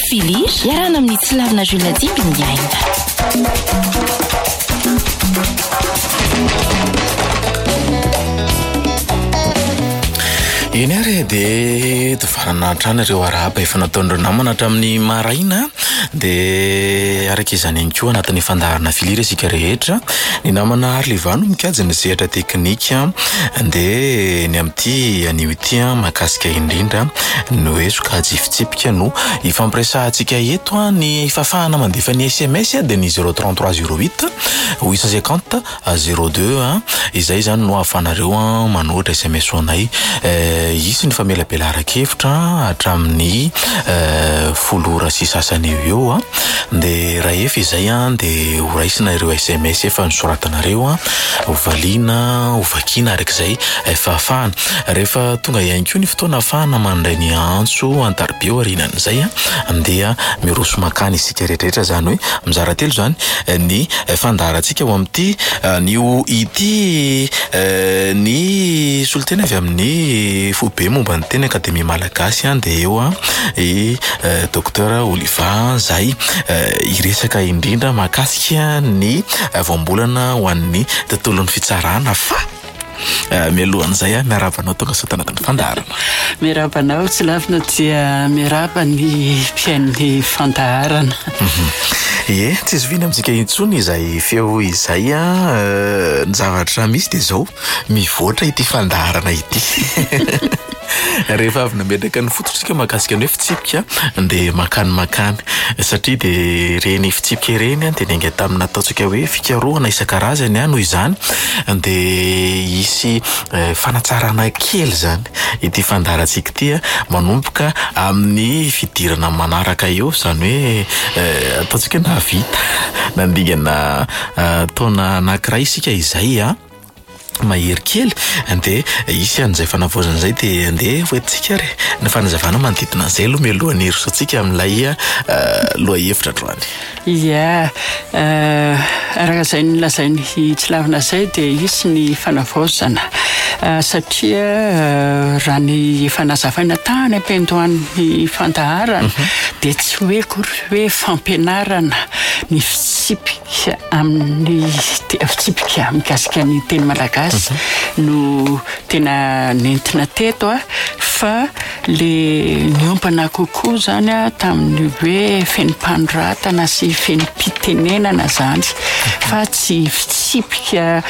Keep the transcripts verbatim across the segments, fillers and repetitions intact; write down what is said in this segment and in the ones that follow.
Filiry iarana amin'ny Tsilavina Jules Dimby ny aina. Eny ary de tovarana trano ireo araba efa nataon'ireo namana hatramin'ny maraina de araka izany ihany koa anatin'ny fandaharana Filiry isika rehetra ny namana Arlivano mikajy ny sehatra teknika de ny amin'ity anio ity mahakasika indrindra no hoe sokajy fitsipika no ifampiresahantsika eto ny fafahana mandefa ny S M S de ny zéro trente-trois zéro huit huit cent cinquante zéro deux izay zany no ahafanareo manoatra S M S onay isy ny famelabela arakevitra hatramin'ny folo ora sy sasany eo de raha efa izay de horaisina ireo S M S efa nosoratanareo hovaliana hovakina arak'izay efa afahana rehefa tonga ihany koa ny fotoana afahana mandray ny antso antaribeo arinan'izay andeha miroso makany isika rehetrarehetra zany hoe mizara telo zany ny fandaharantsika ao amin'ity nio ity ny solotena avy amin'ny fobe momba ny teny akademia malagasy de eo i docteur Oliva zay iresaka indrindra mahakasika ny voambolana ho an'ny tontolon'ny fitsarana fa mialohan'izay miarabanao tonga sao tanatin'ny fandaharana. Miarabanao Tsilavina dia miaraba ny mpiain'ny fandaharana. Ie, tsy zovina amintsika intsony izay feo izay ny zavatra misy de zao mivoatra ity fandaharana ity. Rehefa avy nametraka ny fototsika mahakasika ny hoe fitsipika de makany makany satria de reny fitsipika ireny de nenga tamina ataontsika hoe fikarohana isan-karazany noho izany de isy fanatsarana kely zany ity fandaharantsika ity manomboka amin'ny fidirana manaraka eo zany hoe ataontsika na vita nandigana taona anankiray isika izay mahery kely de isy an'izay fanavozana zay de andeha hoentsika re ny fanazavana manodidina an'izay aloha mialohan'ny herisontsika amin'ilay lohahevitra androany. Ia araka izay nolazainy Tsilavina zay de isy ny fanavozana satria raha ny efa nazavaina tany ampendohan'ny fandaharana de tsy hoe kory hoe fampianarana ny fitsipika amin'ny fitsipika mikasika ny teny malagasy no tena nentina teto fa le niompana kokoa zany tamin'ny hoe fenimpanondratana sy fenimpitenenana zany fa tsy fitsipika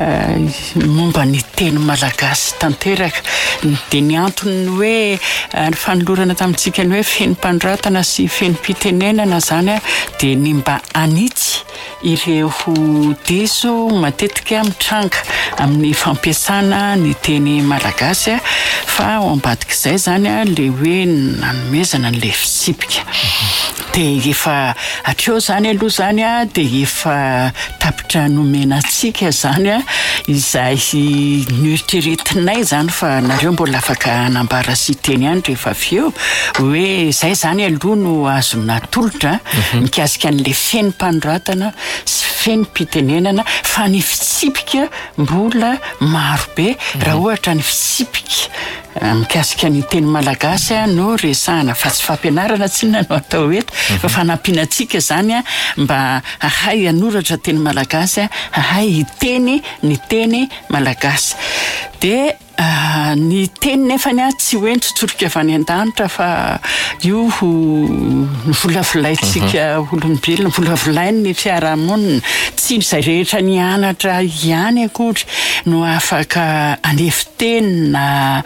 momba ny teny malagasy tanteraka de ny antony hoe ny fanolorana tamintsika ny hoe fenimpandratana sy fenimpitenenana zany de ny mba anitsy ireo diso matetika mitranga amin'ny fampiasana ny teny malagasy fa ao ambadik'izay zany le hoe nanomezana n'le fitsipika de efa atreo zany aloha zany de efa tapitra nomena antsika zany izay nieritreretinay zany fa nareo mbola afaka anambara sy teny ihany rehefa aveo hoe zay zany aloha no azo natolotra mikasika an'le fenimpanoratana sy fenimpitenenana fa ny fitsipika mbola marobe raha ohatra ny fitsipika mikasika ny teny malagasy no resahana fa tsy fampianarana tsinona no atao eto fa fanampianatsika zany mba ahay anoratra teny malagasy ahay hiteny ny teny malagasy de ny teny nefa ny tsy hoe tsotsorika avy any an-danitra fa io volavolaintsika olombelona volavolainy ny fiarahamonina tsy izay rehetra ny anatra ihany akory no afaka anefiteny na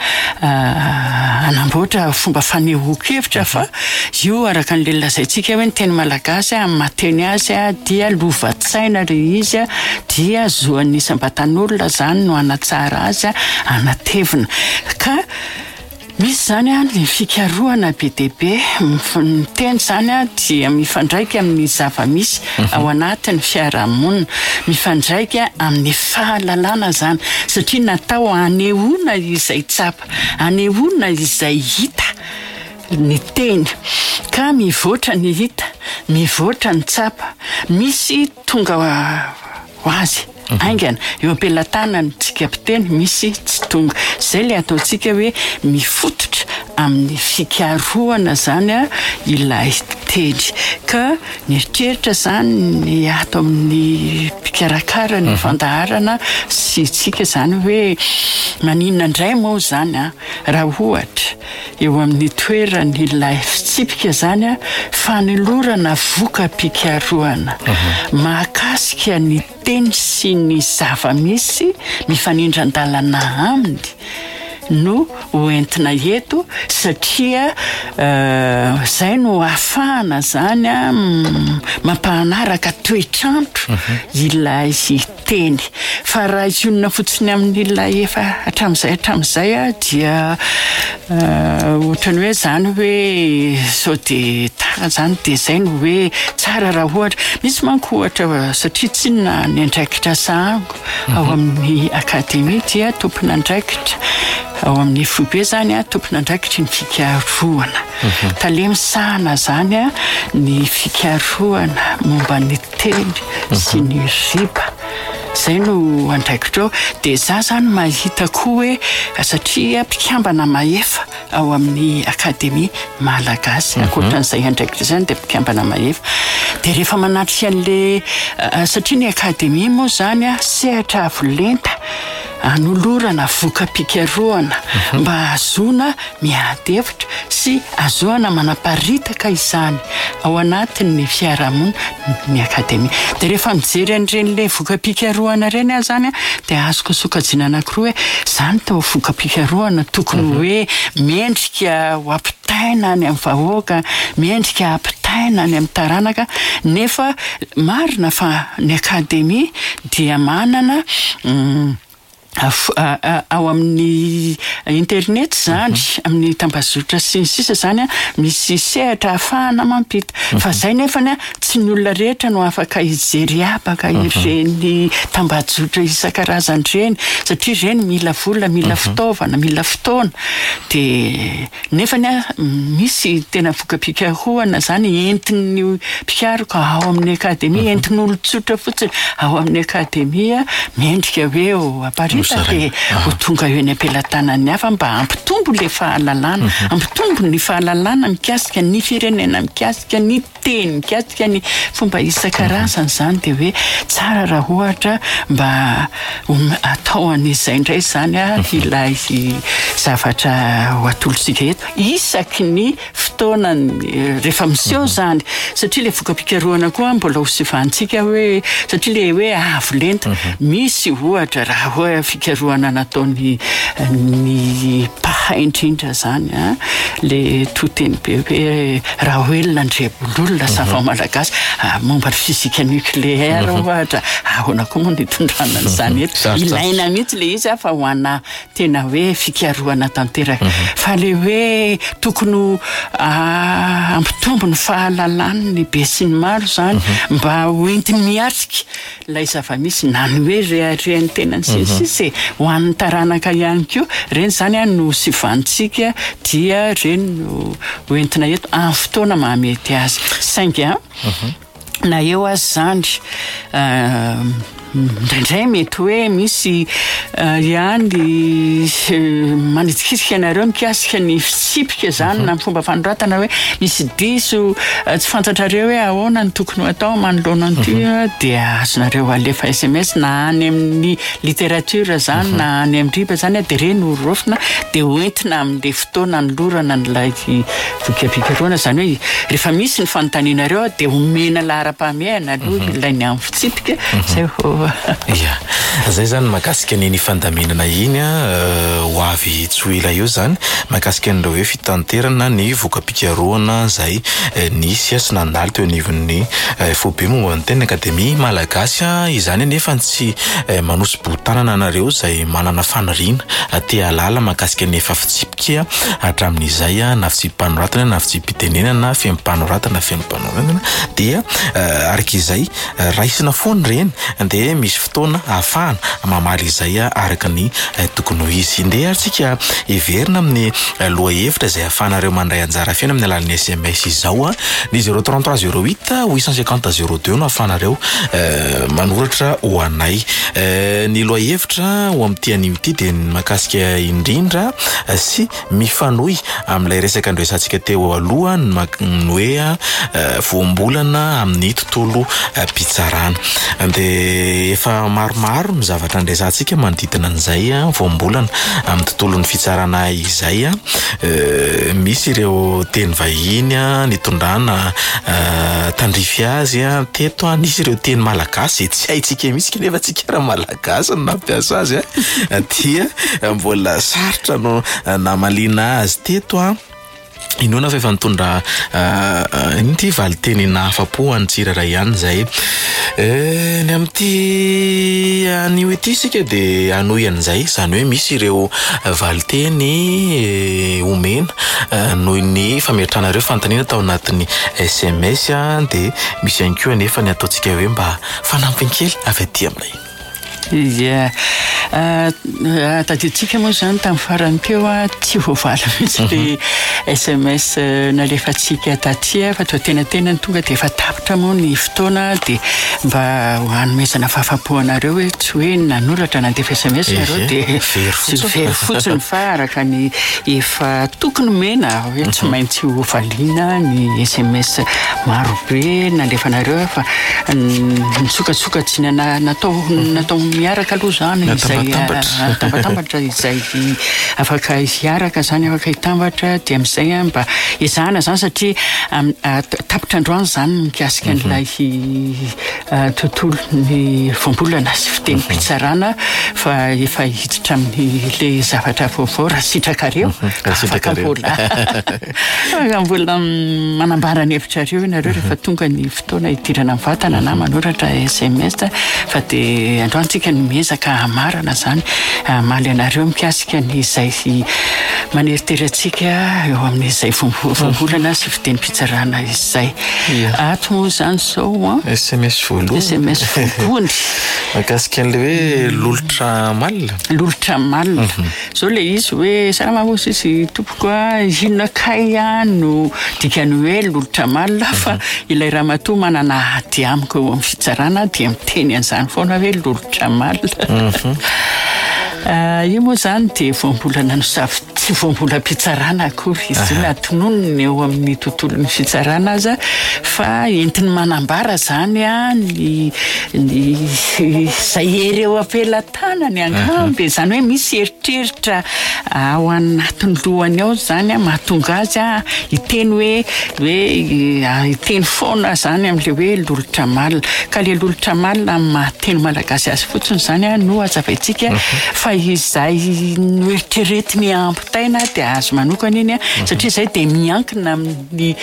anamboatra fomba fanehoan-kevitra fa io araka n'le lazaintsika hoe ny teny malagasy amin'ny mateny azy dia lovatsaina re izy dia zoan'ny isam-batan'olona zany no anatsara azy anatevina ka misy zany ny fikarohana be dia be ny teny zany dia mifandraika amin'ny zava-misy ao anatin'ny fiarahamonina mifandraika amin'ny fahalalana zany satria natao anehoana izay tsapa anehoana izay hita ny teny ka mivoatra ny hita mivoatra ny tsapa misy tonga ho azy aingana eo am-pelantanany tsika mpiteny misy tsy tonga zay le ataontsika hoe mifototra amin'ny fikarohana zany ilay teny ka nieritreritra zany ny ato amin'ny mpikarakara ny fandaharana sy tsika zany hoe maninona indray moa zany a raha ohatra eo amin'ny toerany ilay fitsipika zany a fanolorana voka-pikaroana mahakasika ny teny sy ny zava-misy mifanindran-dalana aminy no hoentina eto satria uh, zay no ahafahana zany a mampanaraka toetrandro ilay teny fa raha isionina fotsiny amin'ilay efa hatramin'izay hatramin'izay a dia ohatrany hoe zany hoe sao de tara zany de zay no hoe tsara raha ohatra misy manko ohatra satria tsy na ny andraikitra sahango ao amin'ny akademia dia tompona andraikitra ao amin'ny fobe zany a tompona andraikitra ny fikarohana talemisahana zany a ny fikarohana momba ny teny sy ny riba zay no andraikitra de za zany mahita koa hoe satria mpikambana maefa ao amin'ny akademia malagasy ankoatran'izay andraikitra zany de mpikambana maefa de rehefa manatrika an'le satria ny akademia moa zany a sehatra avolenta anolorana voka-pikaroana mba azona miadevitra sy azoana manaparitaka izany ao anatin'ny fiarahamonina ny akademia de rehefa mijery an'ireny voka-pikaroana reny a zany a de azoko sokajiana anankiroa hoe zany tao voka-pikaroana tokony hoe mendrika ho ampitaina any amin'ny vahoaka mendrika ampitaina any amin'ny taranaka nefa marina fa ny akademia dia manana mm, ao amin'ny internet zany amin'ny tambazotra sy ny sisa zany a misy sehatra ahafahana mampita fa zay nefany a tsy ny olona rehetra no afaka hijery abaka ireny tambazotra isan-karazany reny satria reny mila vola mila fitaovana mila fotoana de nefany a misy tena voka-pikaroana zany entin'ny mpikaroka ao amin'ny akademia entin'olon-tsotra fotsiny ao amin'ny akademia mendrika hoe o apari de ho tonga eo ny ampelantanany hafa mba ampitombo le fahalalana ampitombo ny fahalalana mikasika ny firenena mikasika ny teny mikasika ny fomba isan-karazany zany de hoe tsara raha ohatra mba atao an'izay indray zany a ilay zavatra ho atolosika eto isaky ny fotoanany rehefa miseho zany satria le voka-pikaroana koa mbola ho sivantsika hoe satria le hoe avolenta misy ohatra raha hoe fikaroana nataony ny pahay indrindra zany a le toteny be hoe raha oelona ndrebololona sava malagasy momba ny fizika nucléaire ohatra ahoana koa moa nitondrana an'izany eto ilaina mihitsy le izy fa ho ana tena hoe fikaroana tanteraka fa le hoe tokony ampitombo ny fahalalany ny be sy ny maro zany mba hoentiny miatrika lay zava-misy na ny hoe reharehany tena ny sisisy ho an'ny taranaka ihany koa reny zany a no sivantsika dia reny no hoentina eto amin'ny fotoana mahamety azy sainga na eo azy zany ndraindray mety hoe misy ihany manitsikisika anareo mikasika ny fitsipika zany na fomba fanoratana hoe misy diso tsy fantatrareo hoe ahoana ny tokony atao manoloana an'ity de azonareo alefa S M S na any amin'ny littérature zany na any amin'ny riba zany de reny horofina de hoentina amin'le fotoana nolorana n'ilay voka-pikaroana zany hoe rehefa misy ny fanontanianareo de omena lahara-pahamehana aloha ilay ny amin'ny fitsipika zay ho ia zay zany mahakasika ny fandaminana iny a ho avy tsy ho ela eo zany mahakasika an'ireo hoe fitanterana ny voka-pikaroana zay nisy sy nandalo teo anivon'ny fobe momba ny teny akademia malagasy izany nefa tsy manosy botanana anareo zay manana faniriana te halala mahakasika ny efa fitsipika hatramin'izay na fitsipanoratana na fitsipitenenana na fempanoratana fempanoratana dia arak'izay raisina foana reny de de misy fotoana ahafahana mamaly izay araka ny tokony ho izy. Ndeha atsika everina amin'ny lohahevitra izay ahafahanareo mandray anjara fiaina amin'ny alalan'ny S M S izao a ny zéro trente-trois zéro huit huit cent cinquante zéro deux no ahafahanareo manoratra ho anay. Ny lohahevitra ho amin'ity anio ity dia mahakasika indrindra sy mifanohy amin'ilay resaka andresantsika teo aloha ny hoe voambolana amin'ny tontolo mpitsarana. Dia efa maromaro ny zavatra andresantsika manodidina an'izay voambolana amin'ny tontolon'ny fitsarana izay. Misy ireo teny vahiny nitondrana tandrify azy teto, nisy ireo teny malagasy tsy haitsika misy nefa tsika raha malagasy no nampiasa azy dia mbola sarotra no namalina azy teto. Inona fa efa nitondra inty valiteny nahafapo antsirara ihany zay. Ny amin'ity anio ity sika dia anohy an'izay, izany hoe misy ireo valiteny omena noho ny fameatranareo fanontaniana tao anatin'ny S M S dia misy ihany koa nefa ny ataontsika hoe mba fanampiny kely avy aty aminay. Ia, tadiditsika moa zany tamin'ny farany teo tsy voavala mihitsy le S M S nalefatsika taty fa toa tena tena ny tonga dia efa tapitra moa ny fotoana dia mba hanomezana fahafapoanareo hoe tsy hoe nanoratra nandefa S M S nareo dia very fotsiny fa araka ny efa tokony mena hoe tsy maintsy hovaliana ny S M S marobe nalefanareo fa nitsokatsokatsiny natao natao miaraka aloha zany izay tambatambatra izay afaka hiaraka zany afaka hitambatra dia amin'izay mba izahana zany satria tapitra androany zany mikasika an'ilay tontolo ny voambolana sy fiteny mpitsarana fa efa hiditra amin'le zavatra vaovao raha sitrakareo afaka mbola mbola manambara ny hevitrareo nareo rehefa tonga ny fotoana hidirana amin'ny vatana na manoratra S M S fa dia androantsika ny miezaka hamarana zany maly anareo mikasika ny izay maneriterantsika eo amin'izay voambolana sy fiteny mpitsarana izay. Ato moa zany zao S M S voalohany S M S voalohany mahakasika an'le hoe lolotra malina lolotra malina zao le izy hoe saramamosy izy tompoko inona kay no dikany hoe lolotra malina fa ilay ramatoa manana ady amiko eo amin'ny fitsarana dia miteny an'izany foana hoe lolotra malina. Io moa zany dia voambolana no savy tsy voambolam-pitsarana akory izy natononony eo amin'ny tontolon'ny fitsarana aza fa entiny manambara zany ny zay ereo ampelantanany angambe zany hoe misy eritreritra ao anatin'ny lohany ao zany mahatonga azy hiteny hoe hoe hiteny foana zany amin'le hoe lolotra malina ka le lolotra malina mahateny malagasy azy fotsiny zany no azavaitsika fa izay noeritreretiny ampitaina dia azo manokana iny satria izay dia miankina amin'ny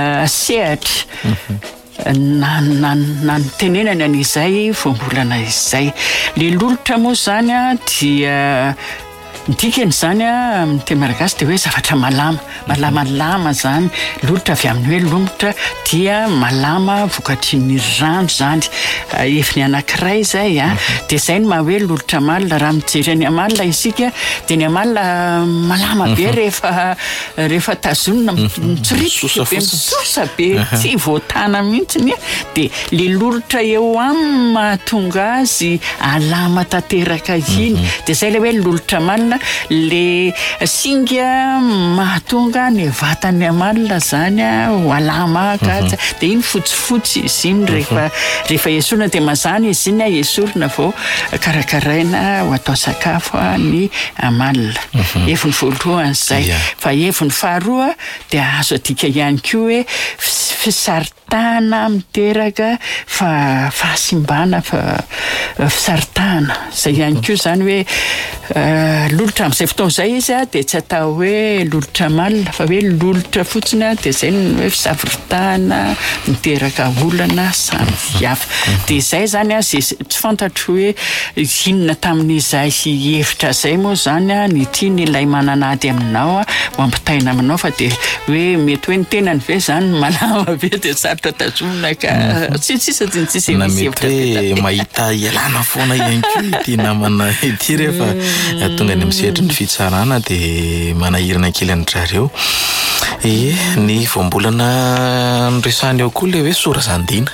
sehatra na nitenenany an'izay voambolana izay. Le lolotra moa zany dia dikany zany amin'ny teny malagasy dia hoe zavatra malama malamalama zany lolotra avy amin'ny hoe lomotra dia malama vokatry ny rano zany efiny anankiray zay dia izay no maha hoe lolotra malina raha mijery any amalina isika dia ny amalina malama be rehefa rehefa tazonina mitsoritika be misosa be tsy voatana mihitsiny dia le lolotra eo aminy mahatonga azy alama tanteraka iny dia izay le hoe lolotra malina le singa mahatonga ny vatany amalina zany ho alama kaja dia iny fotsifotsy izy iny rehefa rehefa esorina dia mazany izy iny esorina vao karakaraina ho atao sakafo ny amalina. Heviny voalohany zay fa heviny faharoa dia azo adika ihany koa hoe fisaritana miteraka fa fahasimbana fa fisaritana zay ihany koa zany hoe lolotra amin'izay fotoan'izay izy a dia tsy atao hoe lolotra malina fa hoe lolotra fotsiny a dia izay no hoe fisaviritahana miteraka olana samy hafa dia izay zany a zay tsy fantatro hoe inona tamin'izay sy hevitra izay moa zany a ny tiany ilay mananady aminao a mampitaina aminao fa dia hoe mety hoe ny tenany ve zany malama be dia sarotra tazomina ka tsy tsisa tsy ny tsisy na mety hoe mahita ialana foana ihany koa ity namana ity rehefa tonga ny misehatra ny fitsarana dia manahirana kely an'izareo. Ie, ny voambolana nyresahany ao koa le hoe sorazandina.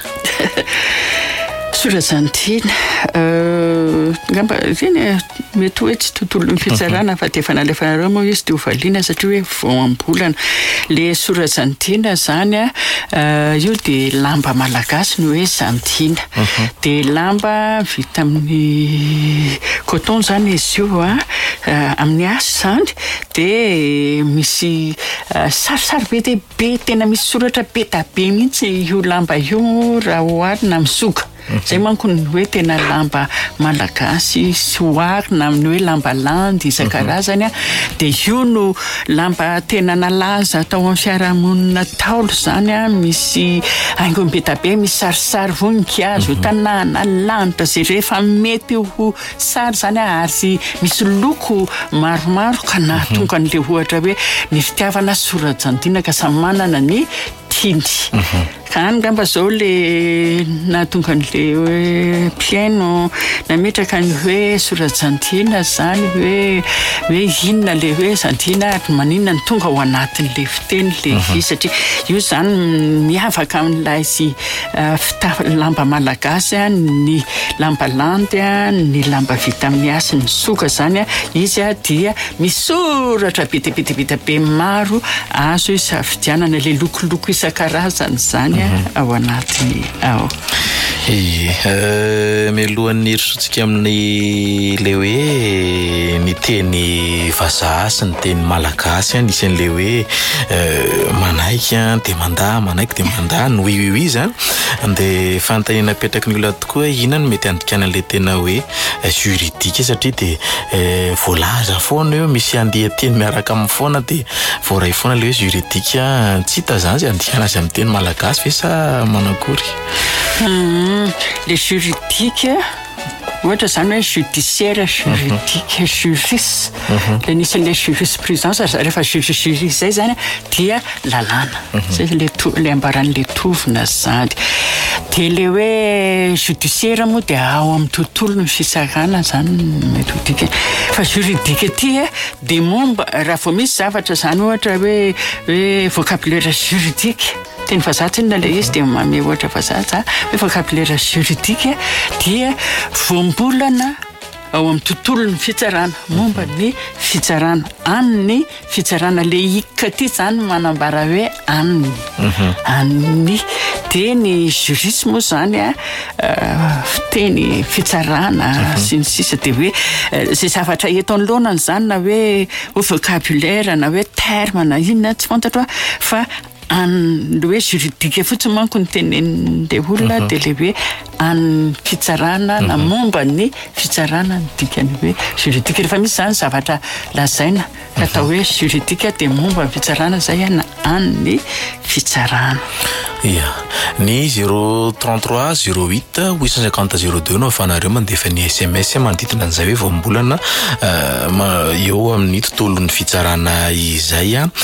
Sorazandina ngamba zany mety hoe tsy tontolo ny fitsarana fa dia efa nalefanareo moa izy dia hovaliana satria hoe voambolana. Le sorazandina zany a io dia lamba malagasy no hoe zandina dia lamba vita amin'ny coton zany izy io a amin'ny asy zany dia misy sarisary be dia be tena misy soratra be da be mihitsy io lamba io raha oharina amin'ny soka. Zay manko ny hoe tena lamba malagasy sy oharina amin'ny hoe lamba landy isan-karazany a dia io no lamba tena nalaza tao amin'ny fiarahamonina Taolo zany a misy haingony be da be misy sarisary voninkazo tanàna lanitra zay rehefa mety ho sary zany a ary misy loko maromaro ka nahatonga an'le ohatra hoe ny fitiavana sorazandina ka samy manana ny tiany. Ka ngamba zao le nahatonga an'le hoe mpiaino nametraka ny hoe sorazandina zany hoe hoe inona le hoe zandina ary maninona ny tonga ao anatin'le fiteny le izy satria io zany miavaka amin'ilay sy fita- lamba malagasy a ny lamba landy a ny lamba vita amin'ny asy ny soka zany a izy a dia misoratra be be be be be maro azo isafidianana le lokoloko isan-karazany zany ao anatiny ao. E mialohan'ny erisotsika amin'ny le hoe ny teny vazaha sy ny teny malagasy nisy an'le hoe manaiky dia mandahy manaiky dia mandahy no oui oui oui zany dia fanontaniana apetraky ny olona tokoa inona no mety andikana an'le tena hoe juridika satria dia voalaza foana eo misy andihan-teny miaraka amin'ny foana dia voaray foana le hoe juridika tsy hita zany zay andikana azy amin'ny teny malagasy ve sa manakory? Le juridique ohatra zany hoe judiciaire juridique juris le nisy le jurisprudence rehefa juris zay zany dia lalàna zay le le ambaran'le tovina zany dia le hoe judiciaire moa dia ao amin'ny tontolo ny fisarana zany metodika fa juridique ty dia momba raha vao misy zavatra zany ohatra hoe hoe vocabulaire juridique teny vazaha tsy inona le izy dia mame ohatra vazaha hoe vocabulaire juridique dia voambolana ao amin'ny tontolo ny fitsarana momba ny fitsarana an'ny fitsarana le hika ty zany manambara hoe anny anny dia ny jurisme moa zany a fiteny fitsarana sy ny sisa dia hoe zay zavatra eto anoloanany zany na hoe vocabulaire na hoe terme na inona tsy fantatra fa an le hoe juridique fotsiny manko ny tenen'le olona dia le hoe an'ny fitsarana na momba ny fitsarana ny dikany hoe juridique rehefa misy zany zavatra lazaina ka atao hoe juridique dia momba ny fitsarana zay na an'ny fitsarana. Ia, ny zéro trente-trois zéro huit huit cent cinquante zéro deux no afanareo mandefa ny S M S manodidina an'izay hoe voambolana eo amin'ny tontolon'ny fitsarana izay a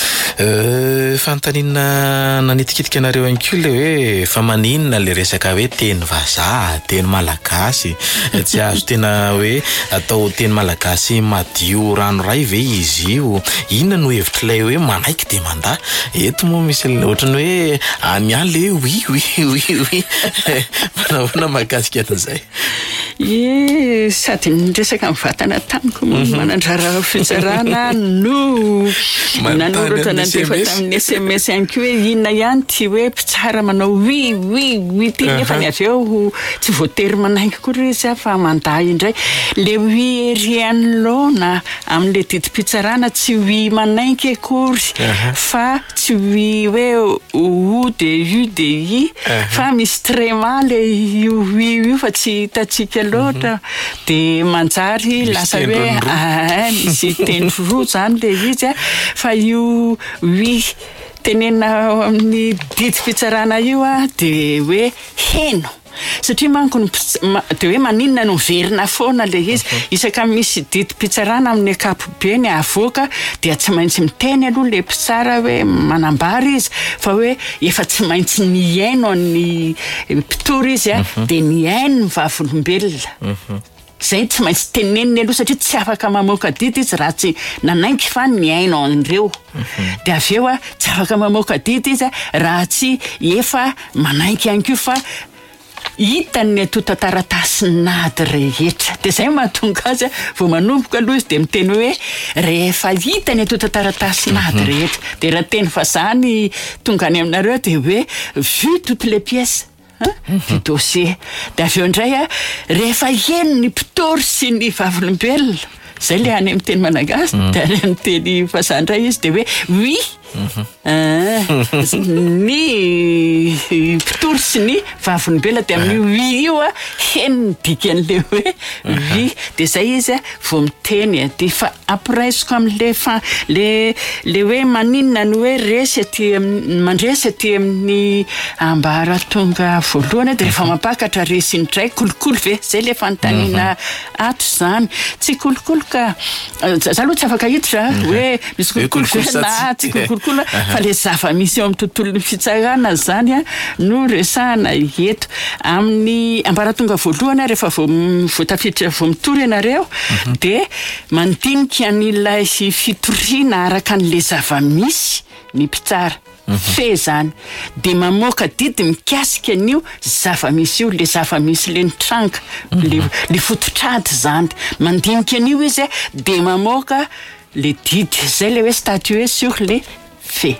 fanontaniana nanitikitika anareo ihany koa le hoe fa maninona le resaka hoe teny vazaha teny malagasy tsy azo tena hoe atao teny malagasy madio ranoray ve izy io inona no hevitrilay hoe manaiky dia mandahy eto moa misy ohatrany hoe any le oui oui oui oui manahona mahakasika an'izay e sady niresaka mivatana tamiko manandrara fitsarana no nanoratra nandefa tamin'ny S M S ihany koa hoe inona ihany ty hoe mpitsara manao oui oui oui ty nefa ny avy eo tsy voatery manaiky koa ry izy fa mandahy indray le oui ery anoloana amin'le didim-pitsarana tsy oui manaiky akory fa tsy oui hoe ou de u de i fa misy tréma le io oui io fa tsy hitatsika loatra de manjary lasa hoe misy teny roa zany le izy a fa io wi tenena amin'ny didy fitsarana io a de hoe heno satria manko de hoe maninona no verina foana le izy isaka misy didy pitsarana amin'ny akapobeny avoaka dia tsy maintsy miteny aloha le mpitsara hoe manambary izy fa hoe efa tsy maintsy niaino ny mpitory izy a de niaino ny vavolombelona zay tsy maintsy teneniny aloha satria tsy afaka mamoaka didy izy raha tsy nanaiky fa niaino an'ireo de aveo a tsy afaka mamoaka didy izy raha tsy efa manaiky ihany koa fa hitany ato tantaratasy nady rehetra de zay mahatonga azy vao manomboka aloha izy de miteny hoe rehefa hitany ato tantaratasy nady rehetra de raha teny fazany tonga any aminareo de hoe vu toutes les pièces du dossier de aveo indray a rehefa heno ny mpitory sy ny vavolombelona zay le any amin'ny teny malagasy de any amin'ny teny fazany indray izy de hoe oui ny mpitory sy ny vavolombelona de amin'ny oui io a heno dikan'le hoe oui de zay izy a vao miteny de fa ampiraisiko am'le fa le le hoe maninona ny hoe resy aty mandresy aty amin'ny ambaratonga voalohany de rehefa mampakatra resy indray kolokolo ve zay le fanontaniana ato zany tsy kolokolo ka za aloha tsy afaka hiditra hoe misy kolokolo ve na tsy kolokolo fa le zava-misy eo amin'ny tontolon'ny fitsarana zany a no resahana eto amin'ny ambaratonga voalohany rehefa vao tafiditra vao mitory ianareo de mandinika an'ilay fitoriana araka an'le zava-misy ny mpitsara fe zany de mamoaka didy mikasika an'io zava-misy io le zava-misy le nitranka le le fototrady zany mandinika an'io izy de mamoaka le didy zay le hoe statuer sur les faits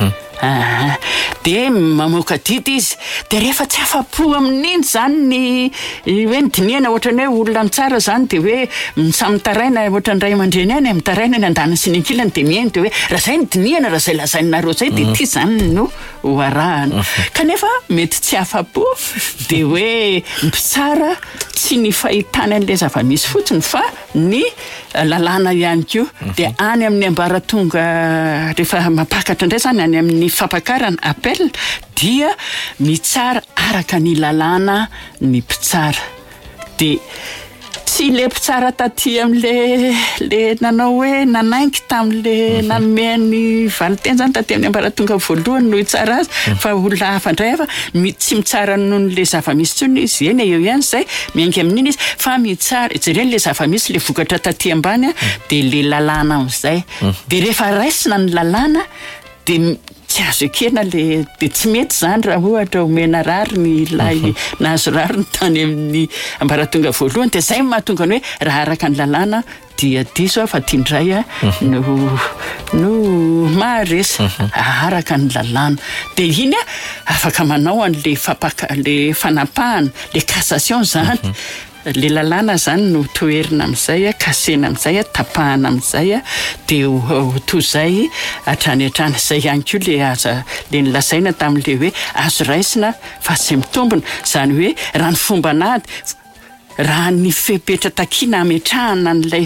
Ah, de mamoaka didy izy de rehefa tsy afapo amin'iny zany ny hoe nydiniana ohatrany hoe olona mitsara zany de hoe misamitaraina ohatrany ray aman-dreny any mitaraina ny andaniny sy ny ankilany de mihaino de hoe raha zay nydiniana raha zay lazainareo zay de ty zany no hoarahana kanefa mety tsy afapo de hoe mpitsara tsy ny fahitana an'le zava-misy fotsiny fa ny lalàna ihany koa de any amin'ny ambaratonga rehefa mapakatra indray zany any amin'ny fampakarana appel dia mitsara araka ny lalàna ny mpitsara de tsy le mpitsara taty am'le le nanao hoe nanaiky tam'le nanomeny valiteny zany taty amin'ny ambaratonga voalohany no hitsara azy fa olona hafa indray fa tsy mitsara noho le zava-misy tsony izy eny eo ihany zay miainga amin'iny izy fa mitsara jereny le zava-misy le vokatra taty ambany de le lalàna am'izay de rehefa raisina ny lalàna de tsy azo ekena le de tsy mety zany raha ohatra omena rary ny lay nahazo rary ny tany amin'ny ambaratonga voalohany de zay mahatonga ny hoe raha araka ny lalàna dia diso fa tiandray a no no maharesa araka ny lalàna de iny a afaka manao an'le fapaka le fanapahana le cassation zany le lalàna zany no toerina am'izay a kasena am'izay a tapahana am'izay a de to zay atrany atrany zay ihany koa le aza le nilazaina tam'le hoe azo raisina fa tsy mitombona zany hoe raha ny fomba nady raha ny fepetra takina ametrahana an'ilay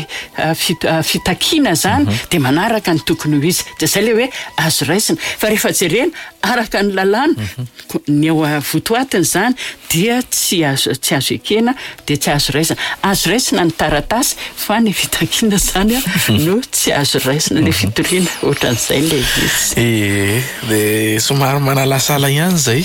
fitakina zany de manaraka ny tokony ho izy de zay le hoe azo raisina fa rehefa jerena araka ny lalàna ny eo votoatiny zany dia tsy azo tsy azo ekena de tsy azo raisina azo raisina ny taratasy fa ny fitakina zany no tsy azo raisina le fitoriana ohatran'izay le izy e de somary manalasala ihany zay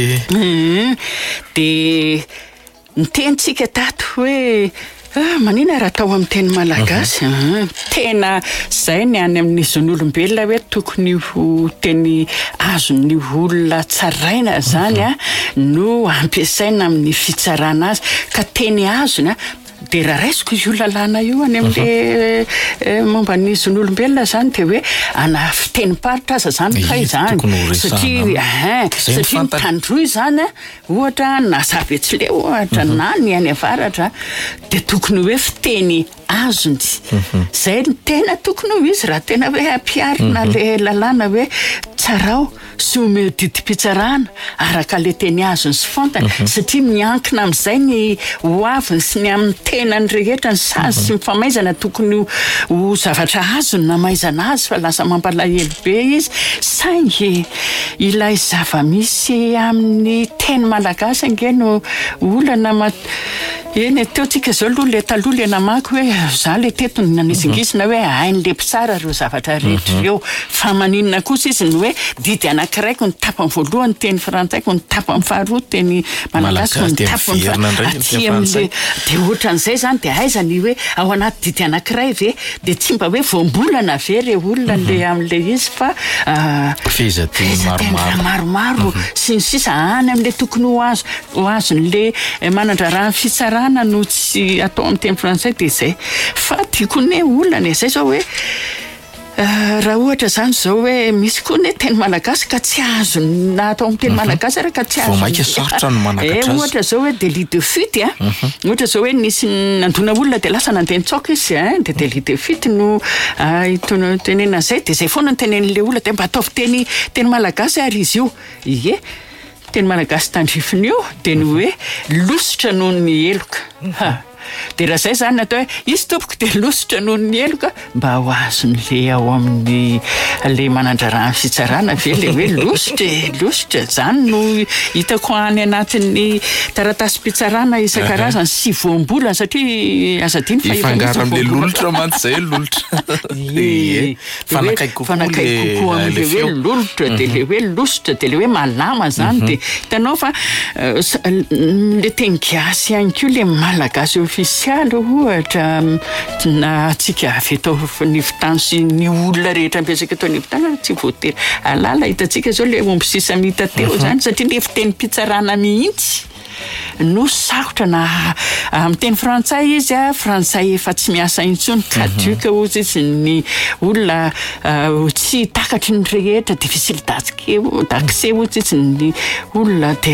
de nitentsika tato hoe ah, manina raha atao amin'ny teny malagasy tena zay ny any amin'ny zon'olombelona hoe tokony ho teny azony olona tsaraina zany a no ampiasaina amin'ny fitsarana azy ka teny azony a de raha raisiko io lalàna io any amin'le momba ny zon'olombelona zany de hoe ana fitenim-paritra aza zany kay zany satria satria mitandroy zany ohatra na savetsy le ohatra na ny any avaratra de tokony hoe fiteny azony zay ny tena tokony ho izy raha tena hoe ampiarina le lalàna hoe tsarao some didi-pitsarana araka le teny azony sy fontany satria miankina amin'izay ny hoaviny sy ny amin'ny tenany rehetra ny sazy sy mifamaizana tokony ho zavatra azony na maizana azy fa lasa mampalahelo be izy saingy ilay zava-misy amin'ny teny malagasy ange no olana ma eny teotsika zao aloha le taloha le namako hoe za le tetony nanisingizina hoe hain'le mpitsara reo zavatra rehetra reo fa maninona kosa izy ny hoe didy anakiraiko ny tapany voalohany teny frantsayko ny tapany faharoa teny malagasy ny tapany aty amin'le de ohatran'izay zany de aizany hoe ao anaty didy anakiray ve de tsy mba hoe voambolana ve re olona le amin'le izy fa fehizateny maromaro sy ny sisa any amin'le tokony ho azo ho azon'le manandrarahany fitsarana no tsy atao amin'ny teny frantsay de zay fa tiako ny olana zay zao hoe raha ohatra zany zao hoe misy koa ne teny malagasy ka tsy azo na atao amin'ny teny malagasy ara ka tsy azo ohatra zao hoe délit de fuite a ohatra zao hoe nisy nandona olona de lasa nandeny tsaoka izy a de délit de fuite no itony tenena zay de zay foana ny tenen'le olona de mba ataovy teny teny malagasy ary izy io ie teny malagasy tandrifiny io de ny hoe lositra noho ny eloka de raha zay zany atao hoe izy tompoko de lositra noho ny eloka mba ho azon'le ao amin'ny le manandrarahany fitsarana ve le hoe lositra lositra zany no hitako any anatin'ny taratasy-pitsarana isan-karazany sy voambolana satria azadiny fa ifangaro am'le lolotra mantsy zay lolotra fanakaiky kokoa am'le hoe lolotra de le hoe lositra de le hoe malama zany de hitanao fa le teny gasy ihany koa le malagasy ofisialy ohatra na atsika avy atao nivitany sy ny olona rehetra ampiasaka atao nivitany tsy voatery alala hitatsika zao le omby sisa mita teo zany satria le fiteny pitsarana mihitsy no sakotra na amin'ny teny frantsay izy a frantsay efa tsy miasa intsony traduka ozy izy ny olona tsy takatry ny rehetra difficile d'accès ozy izy ny olona de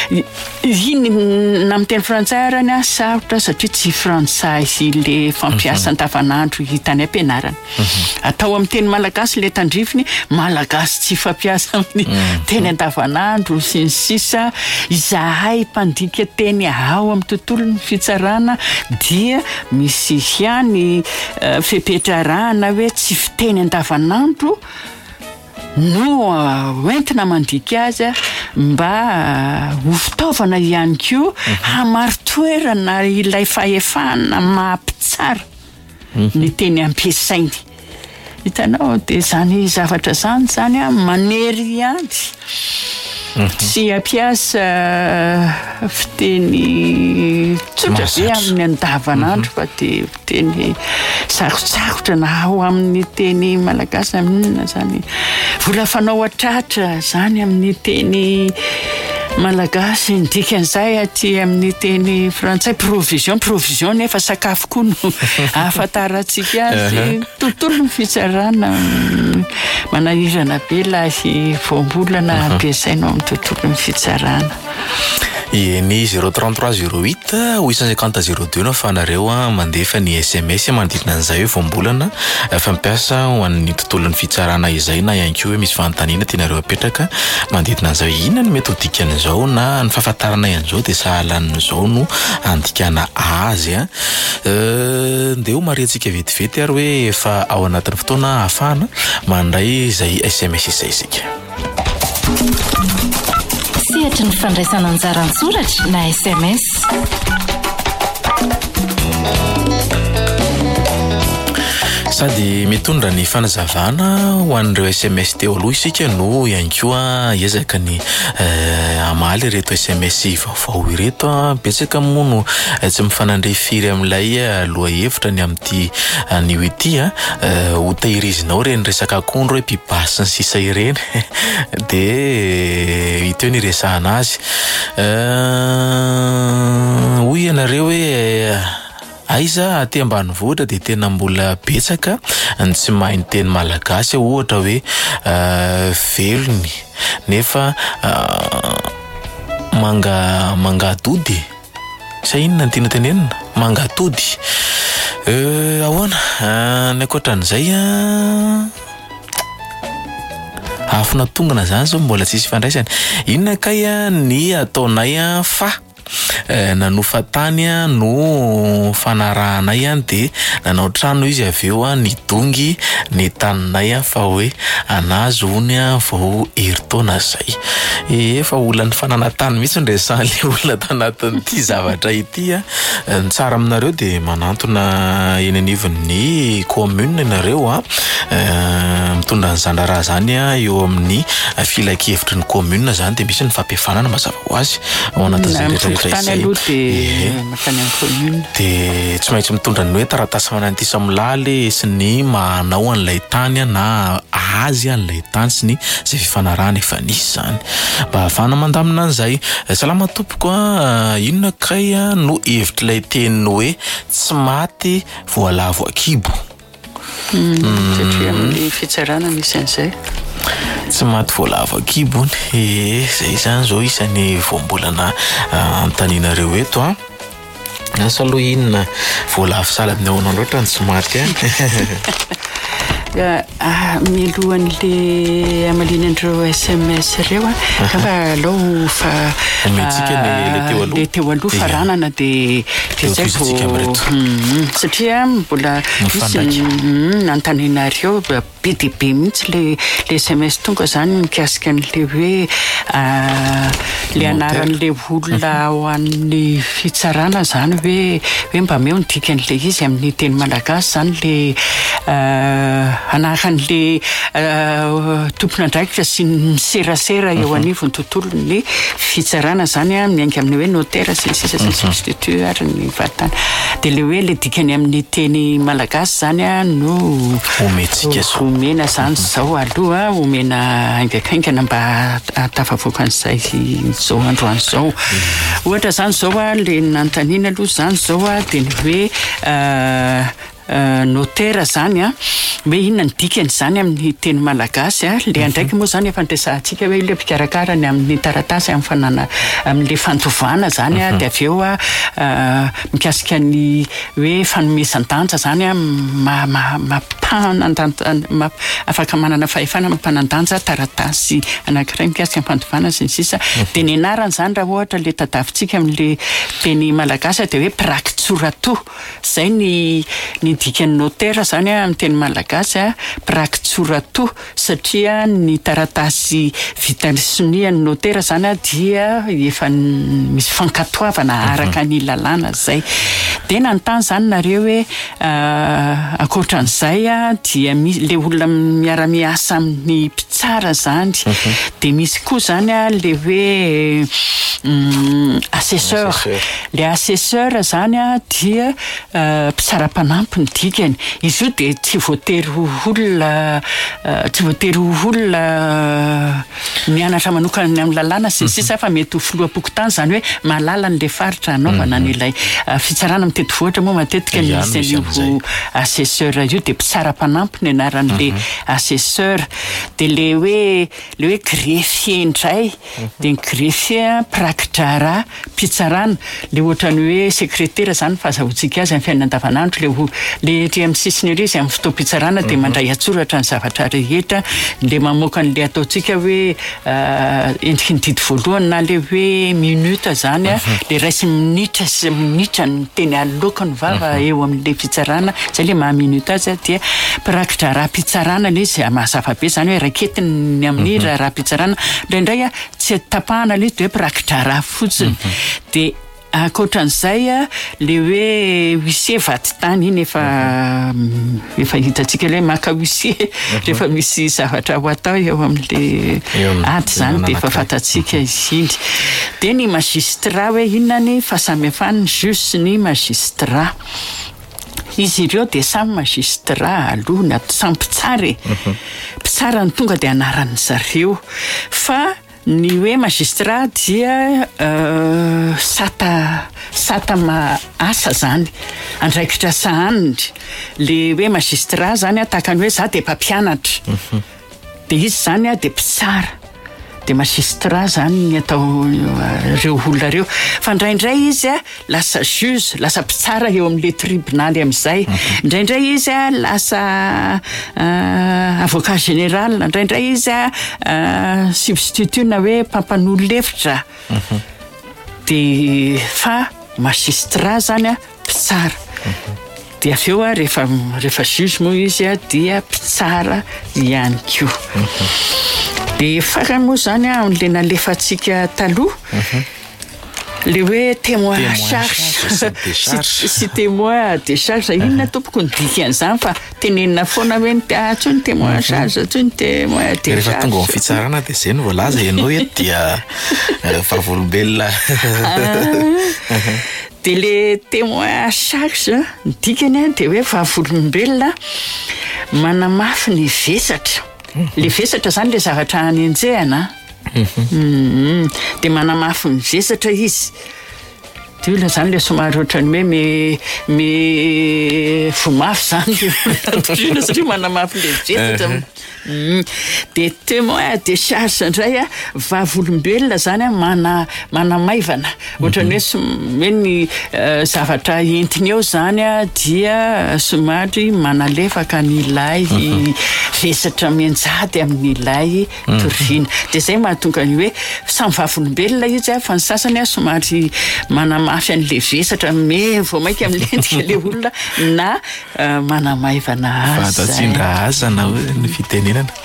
iny na amin'ny teny frantsay arany a sakotra satria tsy frantsay sy le fampiasa andavanandro hitany ampianarana atao amin'ny teny malagasy le tandrifiny malagasy tsy fampiasa amin'ny teny andavanandro sy ny sisa izahay pandika teny ao amin'ny tontolon'ny fitsarana dia misy ihany fepetrarana hoe tsy fiteny andavanandro no hoentina mandika azy mba ho fitaovana ihany koa hamaritoerana ilay fahefana mampitsara ny teny ampiasainy hitanao de zany zavatra zany zany a manery ihany tsy ampiasa fiteny tsotra be amin'ny andavanandro fa de fiteny sarotsarotra na ao amin'ny teny malagasy amin'inona zany vola fanao atratra zany amin'ny teny malagasy ndikan'izay aty amin'ny teny frantsay provision provision nefa sakafo koa no ahafantarantsika azy tontolo ny fitsarana manahirana be lahy voambolana ampiasainao amin'ny tontolo ny fitsarana Ny zéro trente-trois zéro huit huit cent cinquante zéro deux no afanareo mandefa ny S M S manodidina an'izay hoe voambolana fampiasa ho an'ny tontolon'ny fitsarana izay na ihany koa hoe misy fanontaniana tianareo apetraka manodidina an'izao inona ny mety ho dikan'izao na ny fahafantarana ian'izao de sahalan'izao no andikana azy a nde ho mariantsika vetivety ary hoe efa ao anatin'ny fotoana hafana mandray izay S M S izay isika Sehatra ny fandraisana anjara antsoratra na S M S. Sady mitondra ny fanazavana ho an'ireo S M S teo aloha isika no ihany koa hiezaka ny amaly reto S M S vaovao ireto betsaka moa no tsy mifanandray firy amin'ilay aloha hevitra ny amin'ity anio ity ho tahirizinao reny resaka akondro hoe pibasy ny sisa ireny de iteo ny resahana azy hoy ianareo hoe aiza aty ambanivohitra de tena mbola betsaka ny tsy mahay ny teny malagasy ohatra hoe velony nefa manga mangatody sa inona ny tiana tenenina mangatody ahoana ny ankoatran'izay afina tongana zany zao mbola tsisy fandraisany. Inona kay a ny ataonay a fa nanofa tany a no fanarahanay a de nanao trano izy avy eo a nidongy ny taninay a fa hoe anazy hony a vao heritaona zay. Efa olany fananatany mihitsy ndresany le olona tanatin'ity zavatra ity a. Ny tsara aminareo de manantona eny anivon'ny commune nareo a mitondra ny zandraraha zany a eo amin'ny filakevitry ny commune zany de misy ny fampiafanana mazava ho azy ao anatin'izay tany aloha de makany amin'ny commune de tsy maintsy mitondra ny hoe taratasy mananty samolaly sy ny manao an'ilay tany na azy an'ilay tany sy ny zay fifanarahana efa nisy zany mba ahafahana mandamina an'izay. Salama tompoko a, inona kay a no hevitra ilay teny hoe tsy maty voalavo akibo. Satria amin'ny fitsarana misy an'izay tsy maty voalavo akibo. E zay zany zao isan'ny voambolana antaninareo eto a. Asa aloha inona voalavo salady ny ahoana loatra ny tsy maty a milohan'le amalinandreo S M S reo a fa alao fa le teo aloha faranana de zay vao satria mbola misy antaninareo be de be mihitsy le le S M S tonga zany mikasika an'le hoe le anaran'le olona ao an'ny fitsarana zany hoe hoe mba meo ny dikan'le izy amin'ny teny malagasy zany le anaran'le tompon'andraikitra sy miserasera eo anivon'ny tontolon'ny fitsarana zany a miainga amin'ny hoe notaire sy ny sisa sy ny substitut ary ny vatana de le hoe le dikany amin'ny teny malagasy zany a no ometsika omena zany zao aloha omena aingakaingana mba atafavoaka an'izay zao androany zao. Ohatra zany zao a le nantaniana aloha zany zao a de ny hoe notaire zany a hoe inona ny dikany zany amin'ny teny malagasy a le andraiky moa zany efa ndresantsika hoe le mpikarakara ny amin'ny taratasy amin'ny fanana amin'le fantovana zany a de avy eo a mikasika ny hoe fanomezan-danja zany a mampanandanja afaka manana fahefana mampanandanja taratasy anankiray mikasika ny fantovana sy ny sisa de ny anarany zany raha ohatra le tadavintsika amin'le teny malagasy de hoe praktsorato zay ny ny dikan'ny notaire zany a amin'ny teny malagasy a praktsorato satria ny taratasy vita sonian'ny notaire zany a dia efa misy fankatoavana araka ny lalàna zay de nantany zany nareo hoe ankoatran'izay a dia le olona miara-miasa amin'ny mpitsara zany de misy koa zany a le hoe assesseur le assesseur zany a dia mpitsara-panampy ny dikany izy io de tsy voatery olona tsy voatery olona mianatra manokana amin'ny lalàna sy sisa fa mety ho filoha-pokotany zany hoe mahalala an'le faritra anaovana an'ilay fitsarana amin'ny tetivohitra moa matetika misy an'io assesseur io de mpitsara-panampy ny anaran'le assesseur de le hoe le hoe greffier indray de ny greffier prakidrara mpitsarana le ohatrany hoe secrétaire zany fahazahoantsika azy amin'ny fiainana andavanandro le le etỳ amin'ny sisiny ery izy amin'ny fotoam-pitsarana de mandray atsoratra ny zavatra rehetra le mamoaka an'le ataontsika hoe endriky ny didy voalohany na le hoe minute zany a le raisy minitra sy minitra ny teny aloka ny vava eo amin'le fitsarana zay le maha minute azy dia prakitra raha-pitsarana le izy mahazava be zany hoe raketiny amin'ny raha-pitsarana indraindray a tsy tapahana le izy de hoe prakitra raha fotsiny de ankoatran'izay a le hoe huissier vaty tany iny efa efa hitatsika le maka huissier rehefa misy zavatra ho atao eo amin'le ady zany de efa fatatsika izy iny de ny magistrat hoe inona ny fahasamihafany juge sy ny magistrat izy ireo de samy magistrat aloha na samy mpitsara mpitsara ny tonga de anaran'ny zareo fa ny hoe magistrat dia sata sata ma asa zany andraikitra sahaniny le hoe magistrat zany a tahakany hoe za de mpampianatra de izy zany a de mpitsara dia magistrat zany ny atao reo olona reo fa indraindray izy a lasa juge lasa mpitsara eo amin'le tribunaly amin'izay indraindray izy a lasa avocat général indraindray izy a substitut na hoe mpampanolo-hevitra dia fa magistrat zany a mpitsara dia avy eo a rehefa rehefa juge moa izy a dia mpitsara ihany koa dia fara moa zany a amin'le nalefantsika taloha le hoe témoin à charge sy témoin de charge inona tompoko ny dikan'izany fa tenenina foana hoe tsony ny témoin à charge tsony ny témoin de charge rehefa tonga amin'ny fitsarana dia izay no voalaza ianao eto dia vavolombelona dia le témoin à charge ny dikany dia hoe vavolombelona manamafy ny vesatra le vesatra zany le zavatra hanenjehana dia manamafy ny vesatra izy dia olona zany le somary ohatrany hoe me me vomafy zany le satria manamafy le vesatra dia témoin de charge indray a vavolombelona zany a mana manamaivana ohatrany hoe hoe ny zavatra entiny eo zany a dia somary manalefaka nylay vesatra mianjady amin'n'ilay torina dia zay mahatonga ny hoe samy vavolombelona izy a fa ny sasany a somary manamafy an'le vesatra me vao mainka amin'lendrika le olona na manamaivana azy fatatsindra aza na ny fitenenana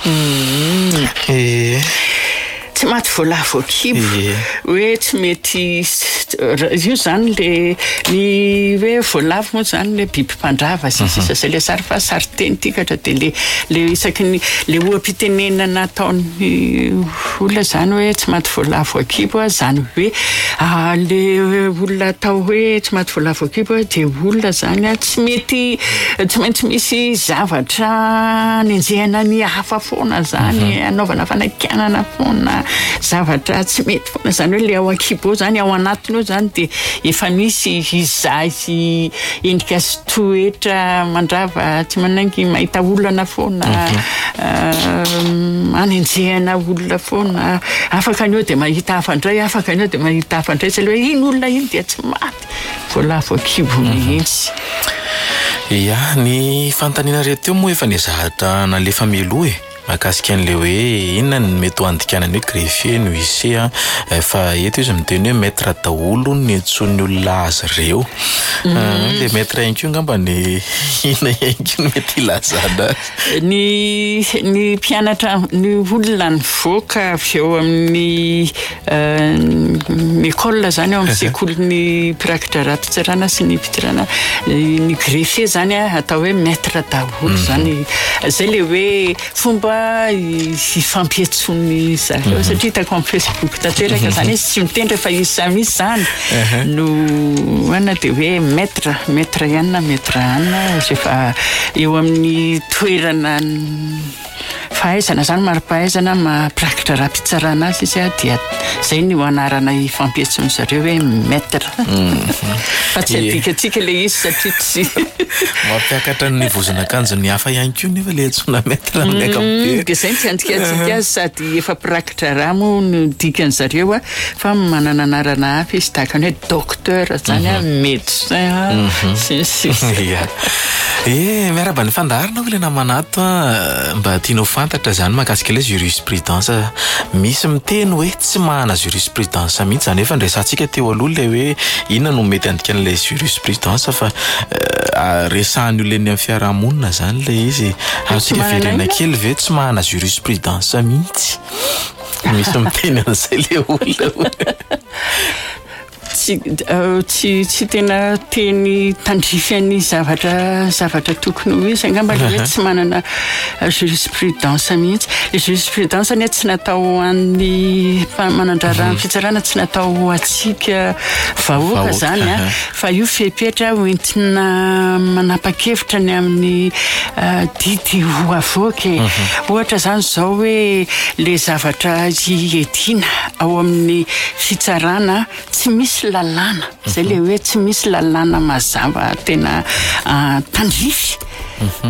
tsy maty voalavo akibo hoe tsy mety io zany le ny hoe voalavo moa zany le biby mpandrava sisisa zay le sary fa sary teny tikatra dia le le isaky ny le oam-pitenenana nataon'ny olona zany hoe tsy maty voalavo akibo zany hoe le olona atao hoe tsy maty voalavo akibo dia olona zany tsy mety tsy maintsy misy zavatra nenjehana ny hafa foana zany anaovana fanakianana foana zavatra tsy mety foana zany hoe le ao akibo zany ao anatiny eo zany dia efa misy izay endrika sy toetra mandrava tsy manangy mahita olana foana anenjehana olona foana afaka ny eo dia mahita hafa indray afaka ny eo dia mahita hafa indray tsy le hoe iny olona iny dia tsy maty voalavo akibo mihitsy ia ny fanontaniana reto eo moa efa nizahatra nalefa mialoha e mahakasika an'le hoe inona ny mety ho andikanany hoe greffier no huissier fa eto izy miteny hoe maître daholo ny antson'ny olona azy ireo le maître ianko ngamba ny inona ianko no mety ilazana ny ny mpianatra ny olona nivoaka avy eo amin'ny ny école zany eo amin'ny sekoly mpirakitra raha-pitsarana sy ny mpitirana ny greffier zany atao hoe maître daholo zany zay le hoe fomba ifampiantsony zareo satria hitako amin'ny Facebook tanteraka zany sy mitendry fa izy samy izy zany no ana dia hoe maître maître ihany na maître ihany rehefa eo amin'ny toerana fahaizana zany mari-pahaizana mampirakitra raha-pitsarana azy izy dia zay no anarana ifampiantsony zareo hoe maître fa tsy adikatsika le izy satria tsy mampiakatra ny vozon'akanjo ny hafa ihany koa nefa le antsona maître amin'ny ankapobeny dia zay ny tsy andikatsika azy sady efa mpirakitra raha moa no dikany zareo a fa manana anarana hafa izy tahaka ny hoe docteur zany a médecin ia e miaraba ny fandaharina hoe le namanato a mba tianao fantatra zany mahakasika ilay jurisprudence misy miteny hoe tsy mahana jurisprudence mihitsy zany efa ndraisantsika teo aloha le hoe inona no mety andikan'ilay jurisprudence fa resahany oleny amin'ny fiarahamonina zany le izy atsika verena kely ve tsy mahana jurisprudence mihitsy misy miteny an'izay le olona tsy tsy tsy tena teny tandrifany zavatra zavatra tokony ho izy angamba le hoe tsy manana jurisprudence mihitsy le jurisprudence ny tsy natao an'ny manandrara ny fitsarana tsy natao atsika vahoaka zany a fa io fepetra hoentina manapa-kevitra ny amin'ny didy ho avoaka ohatra zany zao hoe le zavatra iedina ao amin'ny fitsarana tsy misy lalàna zay le hoe tsy misy lalàna mazava tena tandrify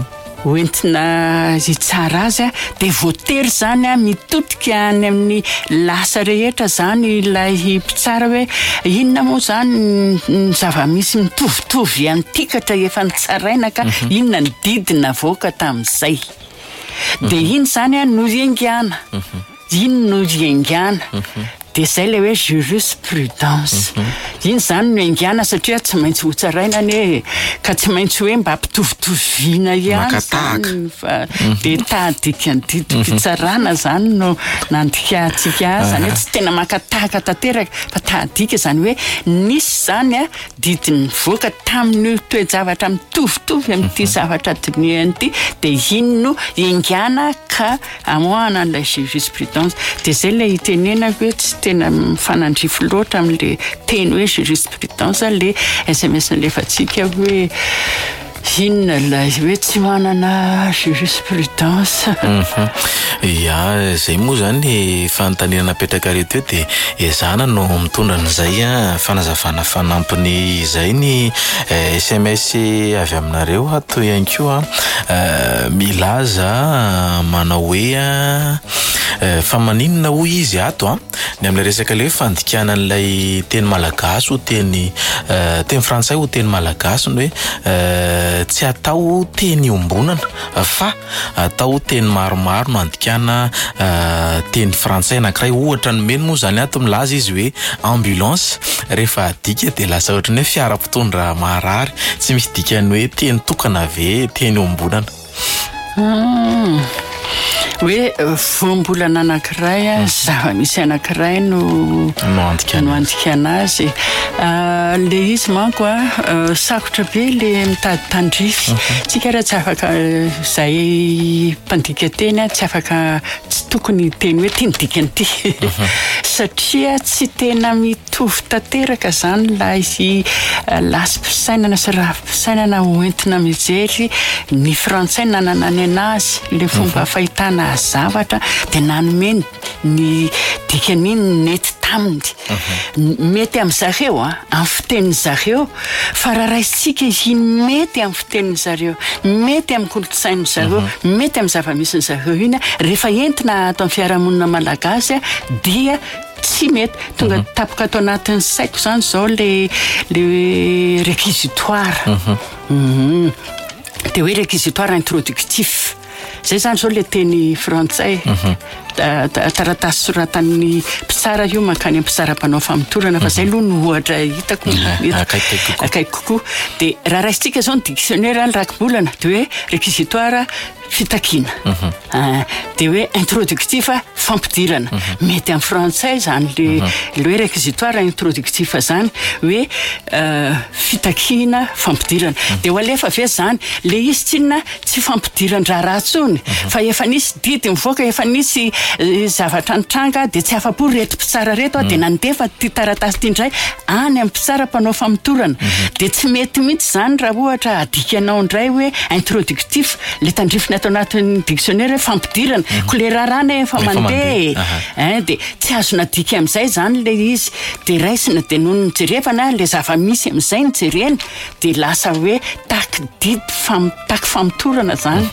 hoentina tsara azy a dia voatery zany a mitodika any amin'ny lasa rehetra zany ilay mpitsara hoe inona moa zany ny zava-misy mitovitovy antikatra efa nitsaraina ka inona ny didina voaka tamin'izay dia iny zany a no iangana iny no iangana dia izay ilay hoe jurisprudence iny zany no iangana satria tsy maintsy hotsaraina ny hoe ka tsy maintsy hoe mba mpitovitovina ihany zany fa dia tahadika ny didim-pitsarana zany no nandika antsika zany hoe tsy tena makatahaka tanteraka fa tahadika zany hoe nisy zany a didiny voaka tamin'ny toe-javatra mitovitovy amin'ity zavatra dinihany ity dia iny no iangana ka amoahana an'ilay jurisprudence dia izay ilay itenena hoe tsy tena mifanandrify loatra amin'le teny hoe jurisprudence le S M S nalefatsika hoe inona lay hoe tsy manana jurisprudence ia zay moa zany fanontaniana napetraka reto eo dia ezana no mitondra n'izay a fanazavana fanampiny izay ny S M S avy aminareo ato ihany koa milaza manao hoe fa maninona hoy izy ato a ny amin'ilay resaka le fandikana an'ilay teny malagasy ho teny teny frantsay ho teny malagasy ny hoe tsy atao teny ombonana fa atao teny maromaro no andikana teny frantsay anankiray ohatra ny meno moa zany ato milaza izy hoe ambulance rehefa adika dia lasa ohatra ny hoe fiara-pitondra marary tsy misy dikany hoe teny tokana ve teny ombonana hoe voambolana anankiray a zava-misy anankiray no no andikana azy le izy manko a sakotra be le mitady tandrify tsika raha tsy afaka izay mpandika teny a tsy afaka tsy tokony teny hoe ty ny dikany ity satria tsy tena mitovy tanteraka zany la izy lasi-pisainana sy rafi-pisainana hoentina mijery ny frantsay nanana ny anazy le fomba fahitana zavatra dia nanome ny dikan'iny nety taminy mety amin'ny zareo a amin'ny fitenin'ny zareo fa raha raisitsika iny mety amin'ny fitenin'ny zareo mety amin'ny kolotsain'ny zareo mety amin'ny zava-misy ny zareo iny rehefa entina ato amin'ny fiarahamonina malagasy a dia tsy mety tonga tapoka ato anatin'ny saiko zany zao le le réquisitoire dia hoe réquisitoire introductif zay zany zao le teny frantsay taratasy soratan'ny mpitsara io mankany mpitsaram-panao famitorana fa zay aloha no ohatra hitako akaiky kokoa dia raha raisitsika zao ny dictionnaire ny rakibolana dia hoe réquisitoire fitakiana dia hoe introductif fampidirana mety amin'ny frantsay zany le le hoe réquisitoire introductif zany hoe fitakiana fampidirana dia ho alefa ve zany le izy tsinona tsy fampidiran-draha ratsony fa efa nisy didy mivoaka efa nisy zavatra nitranga dia tsy afa-po reto mpitsara reto dia nandefa ty taratasy ty indray any amin'ny mpitsara mpanao famitorana dia tsy mety mihitsy zany raha ohatra adikanao indray hoe introductif le tandrifina atao anatin'ny dictionnaire fampidirana kolerarana efa mandeha dia tsy azona dika amin'izay zany le izy dia raisina dia noho nijerevana le zava-misy amin'izay nijerena dia lasa hoe taky didy taky famitorana zany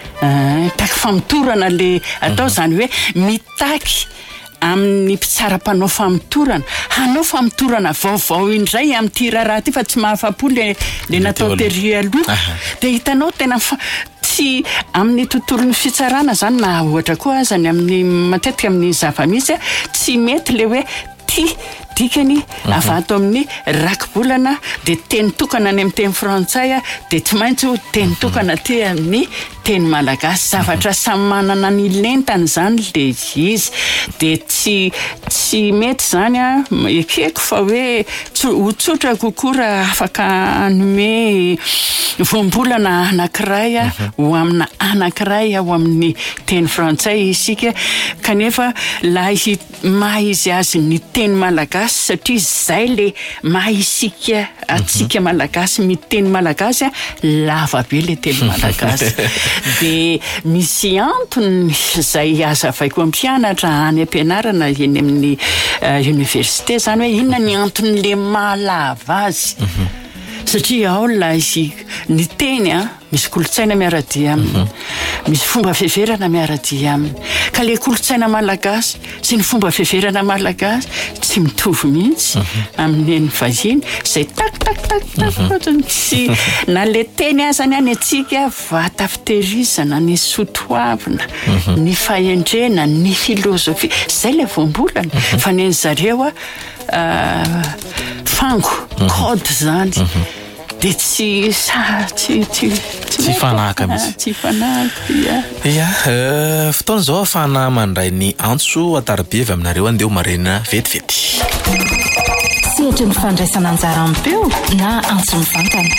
taky famitorana le atao zany hoe mitaky amin'ny mpitsaram-panao famitorana hanao famitorana vaovao indray amin'ity raharaha ty fa tsy mahafa-po le le natao tery aloha dia hitanao tena tsy amin'ny tontolon'ny fitsarana zany na ohatra koa azany amin'ny matetika amin'ny zava-misy tsy mety le hoe ty dikany avato amin'ny rakibolana dia teny tokana ny amin'ny teny frantsay dia tsy maintsy ho teny tokana ty amin'ny teny malagasy zavatra samy manana ny lentany zany le izy dia tsy tsy mety zany a ekeko fa hoe ho tsotra kokoa raha afaka anome voambolana anankiray ho amina anankiray ao amin'ny teny frantsay isika kanefa laha maha izy azy ny teny malagasy satria zay le maha isika atsika malagasy miteny malagasy lava be le teny malagasy dia misy antony zay azavaiko ampianatra any ampianarana eny amin'ny université zany hoe inona ny antony le mahalava azy satria ao la izy ny teny a misy kolotsaina miaradia aminy misy fomba fiheverana miaradia aminy ka le kolotsaina malagasy sy ny fomba fiheverana malagasy tsy mitovy mihitsy amin'ny eny vahiny izay tak tak tak tak fotsiny tsy na le teny azany any atsika vata fitehirizana ny sotoavina ny fahendrena ny filozofia zay le voambolana fa ny zareo a fango code zany dia tsy sa tsy tsy tsy fanaka mihitsy tsy fanaka ia ia fotoana zao afahana mandray ny antso ataribia avy aminareo andeha ho maraina vetivety sehatra ny fandraisana anjara ampeo na antso mivantana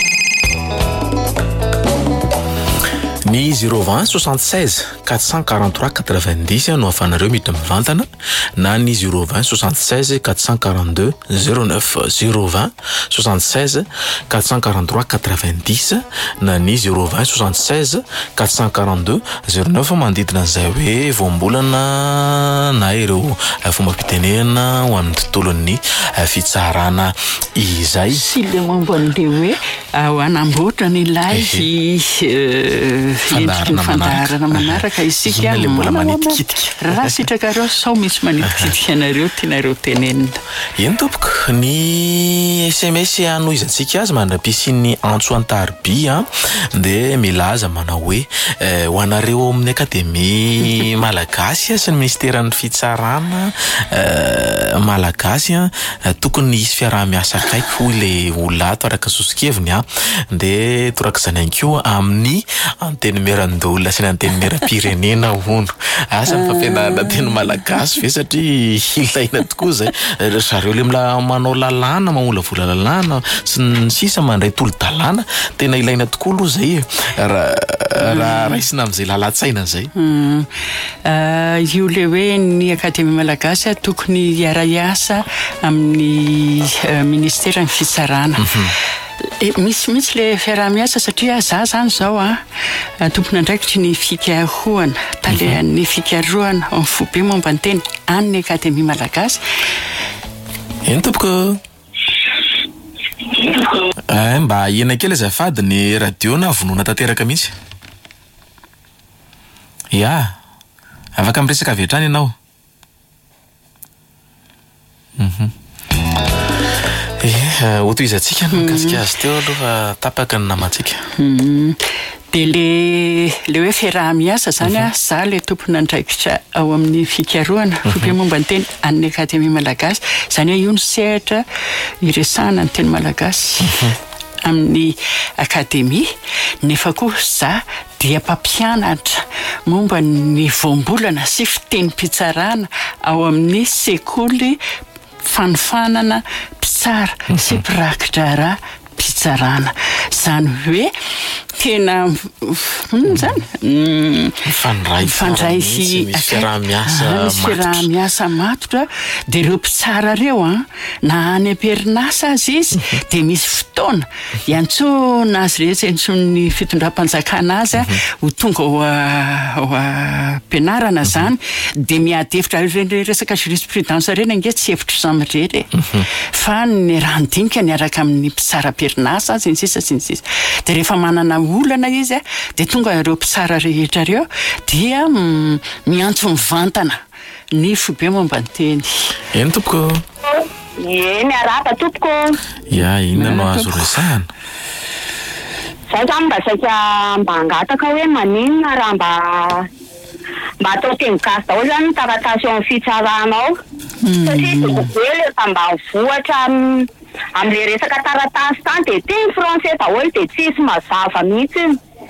ny zéro vingt soixante-seize quatre cent quarante-trois quatre-vingt-dix no afanareo miditra mivantana na ny zéro vingt soixante-seize quatre cent quarante-deux zéro neuf zéro vingt soixante-seize quatre cent quarante-trois quatre-vingt-dix na ny zéro vingt soixante-seize quatre cent quarante-deux zéro neuf mandidina an'izay hoe voambolana na ireo fomba-pitenena ho amin'ny tontolon'ny fitsarana izay sy le momba an'le hoe ao anamboatra ny lay fandaharana manaraka isika mbola manitikitika raha sitrakareo sao misy manitikitika anareo tianareo tenenina eny tompoko ny S M S anoizantsika azy mandra-pisiny antso antariby a dia milaza manao hoe ho anareo amin'ny akademia malagasy sy ny ministeran'ny fitsarana malagasy a tokony isy fiaraha-miasa kaiky hoy le olato araka sosikeviny a dia torak'izany ihany koa amin'ny anteny meran-dolona sy ny anteny meram-pirenena hono asa ny fampianarana teny malagasy ve satria ilaina tokoa zay zareo le manao lalàna mamolavola lalàna sy ny sisa mandray tolo-dalàna tena ilaina tokoa aloha zay raha raisina amin'izay lalan-tsaina zay io le hoe ny akademia malagasy tokony hiara-iasa amin'ny ministeran'ny fitsarana misy mihitsy le fiaraha-miasa satria za zany zao a tompona andraikitry ny fikarohana talehan'ny fikarohana amin'ny fobe momba ny teny amin'ny akademia malagasy eny tompoko mba hena kely azafady ny radio na vonoana tanteraka mihitsy ia afaka miresaka avy hatrany ianao mhm eh otoizantsika mikasika azy teo aloha tapaka ny namantsika dia le le hoe fiaraha-miasa zany a za le tompona andraikitra ao amin'ny fikarohana fobe momba ny teny amin'ny akademia malagasy zany hoe io ny sehatra iresahana ny teny malagasy amin'ny akademia nefa koa za dia mpampianatra momba ny voambolana sy fiteny-pitsarana ao amin'ny sekoly fanofanana mpitsara sy mpirakitra raha mpitsarana zany hoe tena zany fandray fiaraha-miasa matotra dia ireo mpitsara reo a na any am-perinasa azy izy dia misy fotoana iantsona azy rehetra entsony fitondram-panjakana azy a ho tonga ao ampianarana zany dia miady hevitra resaka jurisprudence reny ange tsy hevitra samirery fa ny rahandinika niaraka amin'ny mpitsara-perinasa sy ny sisa sy ny sisa dia rehefa manana olana izy a dia tonga ireo mpitsara rehetra reo dia miantso mivantana ny fobe momba ny teny eny tompoko eny arapa tompoko ia inona no azo resahana zay zany mba saika mba angataka hoe maninona raha mba mba atao teny gasy daholo zany taratasy eo amin'ny fitsaranao satria dokobe lefa mba voatra amin'le resaka taratasy tany dia teny français daholo dia tsisy mazava mihitsy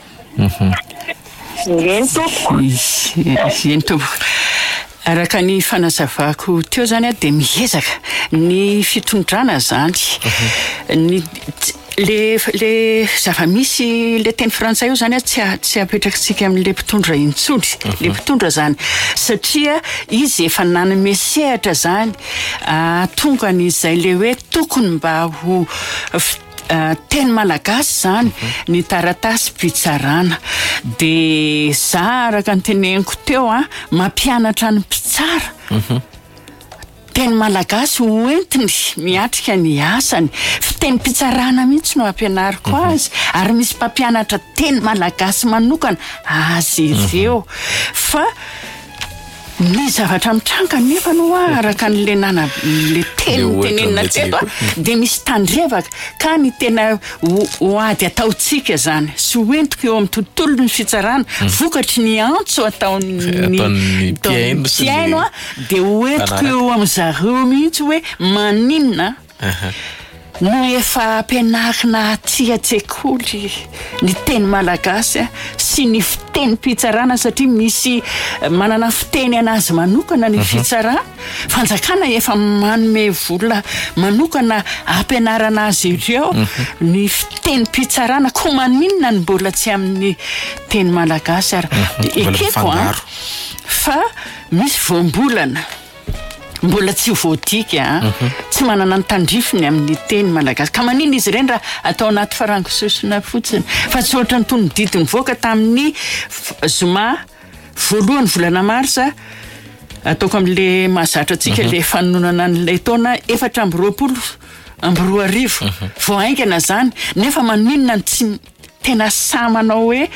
eny tompoko eny tompoko araka ny fanazavako teo zany a dia miezaka ny fitondrana zany ny le le zava-misy le teny frantsay io zany a tsy tsy apetrakantsika amin'le mpitondra intsony le mpitondra zany satria izy efa nanome sehatra zany tonga n'izay le hoe tokony mba ho teny malagasy zany ny taratasy mpitsarana dia za araka ny teneniko teo a mampianatra ny mpitsara teny malagasy hoentiny miatrika ny asany fiteny pitsarana mihitsy no ampianariko mm-hmm. azy ary misy mpampianatra teny malagasy manokana azy ireo mm-hmm. fa ny zavatra mitranga nefa no araka n'le nana le teny tenenina teto dia misy tandrevaka ka ny tena ho ady ataotsika zany sy hoentiko eo amin'ny tontolo ny fitsarana vokatry ny antso ataon'ny piaino a dia hoentiko eo amin'ny zareo mihitsy hoe maninona no efa ampianarina aty an-tsekoly ny teny malagasy sy ny fiteny fitsarana satria misy manana fiteny anazy manokana ny fitsarana fanjakana efa manome vola manokana ampianarana azy ireo ny fiteny fitsarana ko maninona ny mbola tsy amin'ny teny malagasy ary ekeko fa misy voambolana mbola tsy voatika tsy manana ny tandrifiny amin'ny teny malagasy ka manina izy ireny raha atao anaty farangososona fotsiny fa tsy ohatra ny tony didiny voaka tamin'ny zoma voalohany volana marsa ataoko amin'le mahazatra antsika le fanonana n'ilay taona efatra amby roapolo amby roa arivo vao aingana zany nefa maninona tsy tena samanao hoe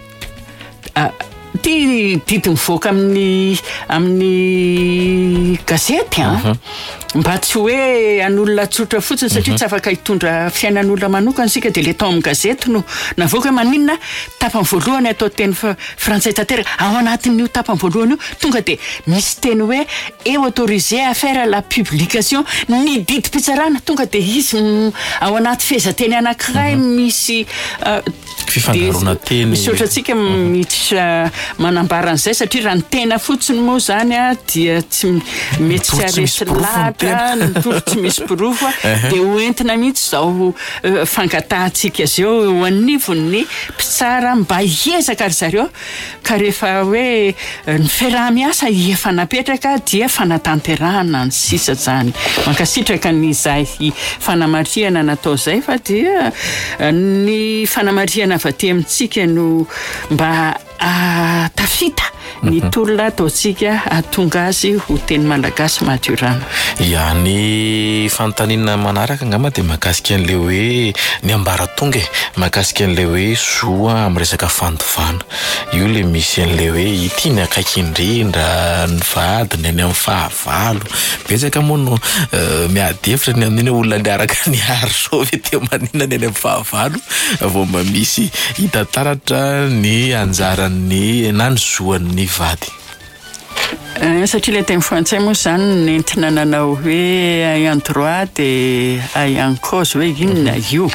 ty didiny voaka amin'ny amin'ny gazety a mba tsy hoe an'olona tsotra fotsiny satria tsy afaka hitondra fiainan'olona manokana sika dia le tao amin'ny gazety no navoaka hoe maninona tapany voalohany atao teny frantsay tanteraka ao anatin'io tapany voalohany io tonga dia misy teny hoe eo autorisé à faire la publication ny didy pitsarana tonga dia izy ao anaty fehezanteny anankiray misy fifandarona teny misy ohatra antsika miditra manambaran'izay satria raha ny tena fotsiny moa zany a dia tsy mety tsy aresy latra nitoro tsy misy pirofo dia hoentina mihitsy zao fangatahantsika zao eo anivon'ny mpitsara mba hiezaka ry zareo ka rehefa hoe ny fiaraha-miasa efa napetraka dia fanatanterahana ny sisa zany mankasitraka nyzay fanamariana natao zay fa dia ny fanamariana avy aty amintsika no mba tafita ny tolona ataotsika atonga azy ho teny malagasy matiorana ya ny fanontaniana manaraka angamba dia mahakasika an'le hoe ny ambaratonga mahakasika an'le hoe soa amin'ny resaka fandovana io le misy an'le hoe ity ny akaiky indrindra ny vadiny any amin'ny fahavalo betsaka moa no miadefitra ny amin'iny olona niaraka ny arso ve te maninona ny any amin'ny fahavalo vao mba misy hitantaratra ny anjaran'ny na ny zoan'ny vady satria le teny frantsay moa zany nentina nanao hoe ayant droit dia ayant cause hoe inona io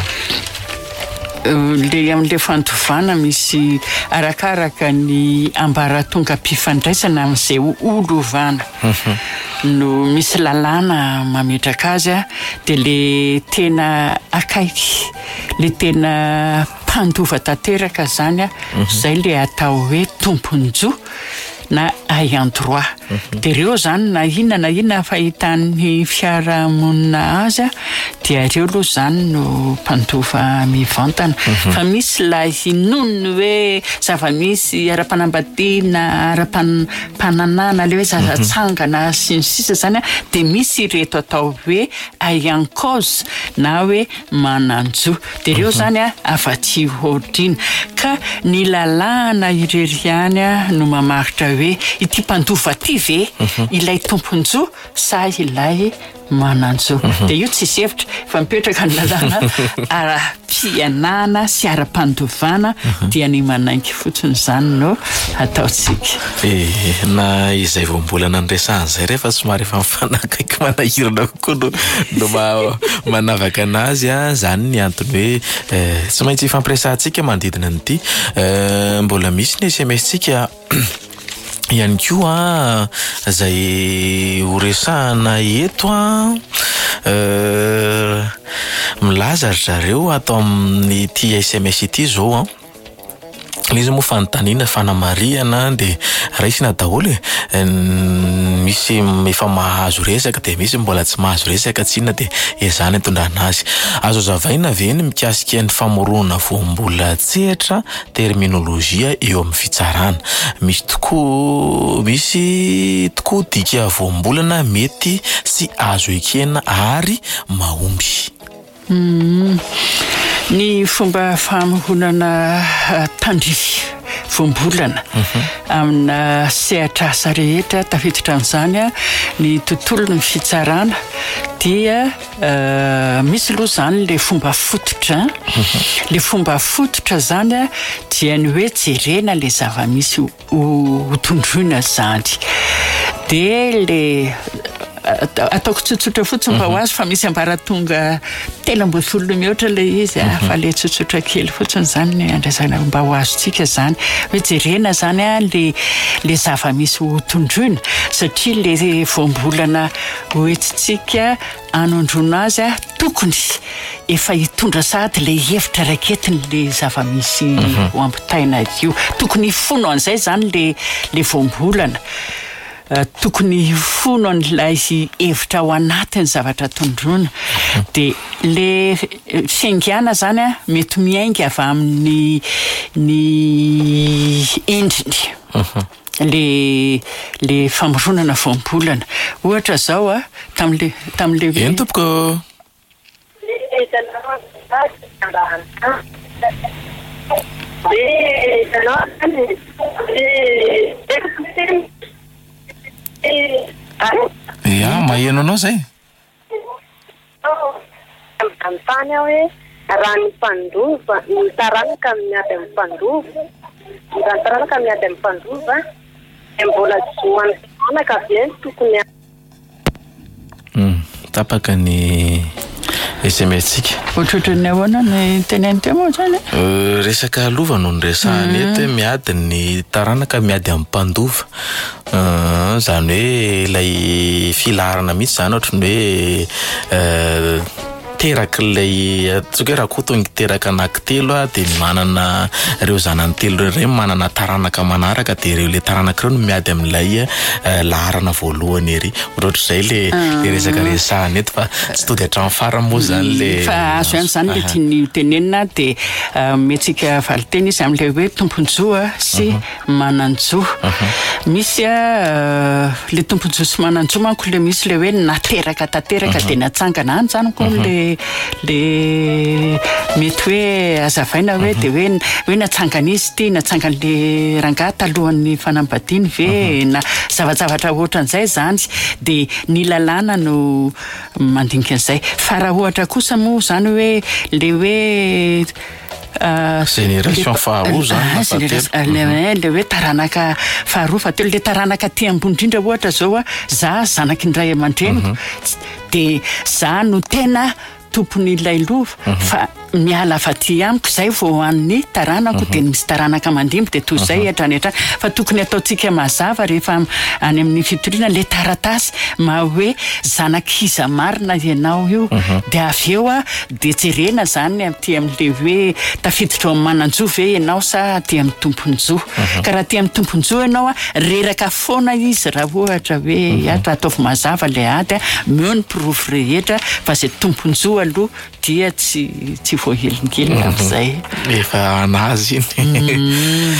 le amin'le fandovana misy arakaraka ny ambaratonga mpifandraisana amin'izay olo ovana no misy lalàna mametraka azy a dia le tena akaiky le tena mpandova tanteraka zany a zay le atao hoe tomponjo na ayant droit dia ireo zany na inona na inona fahitan'ny fiarahamonina azy a dia ireo aloha zany no mpandova mivantana fa misy lay hinonony hoe zava-misy ara-panambadiana ara-pananana le hoe zazatsangana sy ny sisa zany a dia misy ireto atao hoe ayant cause na hoe mananjo dia ireo zany a afa-tsy hodrina ka ny lalàna ireriany a no mamaritra hoe ity mpandova ty ve ilay tomponjo sa ilay mananjo dia io tsy sevitra fa mipetraka ny lalàna ara-pianana sy ara-pandovana dia ny manaiky fotsiny zany no ataotsika e na izay voambolana nyresan'izay rehefa somary efa mifanakaiky manahirana kokoa no manavaka anazy a zany ny antony hoe tsy maintsy ifampiresantsika manodidina an'ity mbola misy ny S M S tsika ihany koa zay horesahana eto a milaza ry zareo atao amin'ny ity S M S ity zao a le izy moa fanontaniana fanamariana de raisina daholo e misy efa mahazo resaka de misy mbola tsy mahazo resaka tsina de ezany itondrana azy azo zavaina veny mikasika ny famorona voambola tsehatra terminolozia eo amin'ny fitsarana misy tokoa misy tokoa dika voambolana mety sy azo ekena ary mahomby. Mm. Ny fomba famoronana tandrisy voambolana amina sehatra asa rehetra tafiditra amin'izany ny tontolo ny fitsarana dia misy loha zany le fomba fototra le fomba fototra zany dia ny hoe jerena le zava-misy ho tondroina zany de le ataoko tsotsotra fotsiny mba ho azy fa misy ambaratonga telo amby folo mihoatra le izy fa le tsotsotra kely fotsiny zany ny andraisana mba ho azotsika zany hoe jerena zany le le zava-misy ho tondroina satria le voambolana hoentitsika anondrona azy tokony efa hitondra sady le hevitra raketiny le zava-misy ho ampitaina io tokony hifono an'izay zany le le voambolana tokony fono an'ilay hevitra ao anatiny zavatra tondrona de le fiaingana zany mety miainga avy amin'ny ny endriny le le famoronana voambolana ohatra zao a tam'le tam'le eny tompoko ya maheno anao zay am'tany aho hoe raha ny mpandova ny taranaka miady amin'ny mpandova raha ny taranaka miady amin'ny mpandova de mbola zoany taranaka avy tokony tapaka ny S M S-tsika ohatrohatrany ahoana ny teneny teo moa zany resaka lova no nresahany eto miady ny taranaka miady amin'ny mpandova zany hoe ilay filarana mihitsy zany ohatrany hoe teraka ilay atsoka hoe raha koa tonga teraka anankitelo de manana reo zanany telo reny manana taranaka manaraka de reo le taranaka reo no miady amin'ilay laharana voalohany ery ohatrohatry zay le le resaka resahany eto fa tsy tody hatramin'ny farany moa zany le fa azo ihany zany le tiany tenenina de metsika valiteny izy amin'ilay hoe tomponjoa sy mananjoa misy a le tomponjoa sy mananjoa manko le misy le hoe nateraka tateraka de natsangana any zany koa le le mety hoe azavaina hoe de hoe hoe natsangana izy ty natsangana le rangahy talohan'ny fanambadiany ve na zavazavatra ohatran'izay zany de ny lalàna no mandinika an'izay fa raha ohatra kosa moa zany hoe le hoe génération faharoa zany le hoe taranaka faharoa fa telo le taranaka ty ambony indrindra ohatra zao a za zanaky indray aman-dreniko de za no tena tompony ilay lova fa miala afaty amiko zay vao an'ny taranako de misy taranaka mandimby de toy zay hatrany hatrany fa tokony ataotsika mazava rehefa any amin'ny fitoriana le taratasy ma hoe zanakiza marina ianao io de avy eo a de jerena zany amty amin'le hoe tafiditra amin'ny mananjoa ve ianao sa ty amin'ny tomponjoa ka raha ty amin'ny tomponjoa ianao a reraka foana izy raha ohatra hoe atra ataovy mazava le ady a meo ny pirofo rehetra fa zay tomponjoa aloha dia tsy tsy voahelingelina am'izay efa anazy iny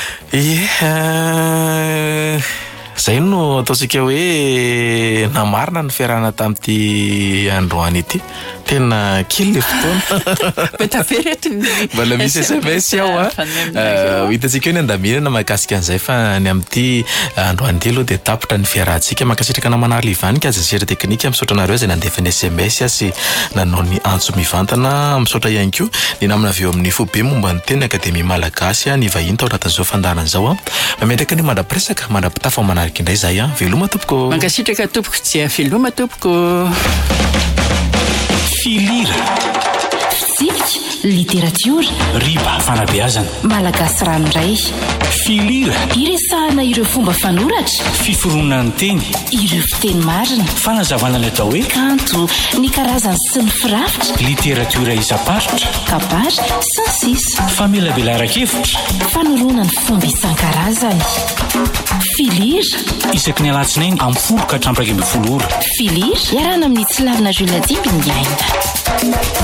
e zay no ataotsika hoe namarina ny fiarahana tamin'ity androany ity tena kely le fotoana betaferety mbola misy S M S ao a hitatsika hoe ny andaminana mahakasika an'izay fa ny amin'ity androany ity aloha de tapitra ny fiarahantsika mankasitraka namanary livany ka azazera teknika misaotra anareo zay nandefa ny S M S sy nanao ny antso mivantana misaotra ihany koa ny namana avy eo amin'ny fobe momba ny teny akademia malagasy ny vahiny tao anatin'izao fandarana zao a mametraka ny mandrapiresaka mandrapitafa manaraka indray zay a veloma tompoko mankasitraka tompoko dia veloma tompoko filira sivy Literatiora, riba fanabeazana, malagasy ranoray, filira, iresahana ireo fomba fanoratra, fiforonana teny, ireo fiteny marina, fanazavana ny atao hoe kanto, ny karazany sy ny firafitra, literatiora isamparitra, kabary sy ny sisa, famelabelara-kevitra, fanorona ny fomba isan-karazany. Filira, isaky ny alatsinainy amin'ny folo ka hatramin'ny iraika ambin'ny folo ora. Filira, iarana amin'ny tsy lavina Julia Dimby ny aina.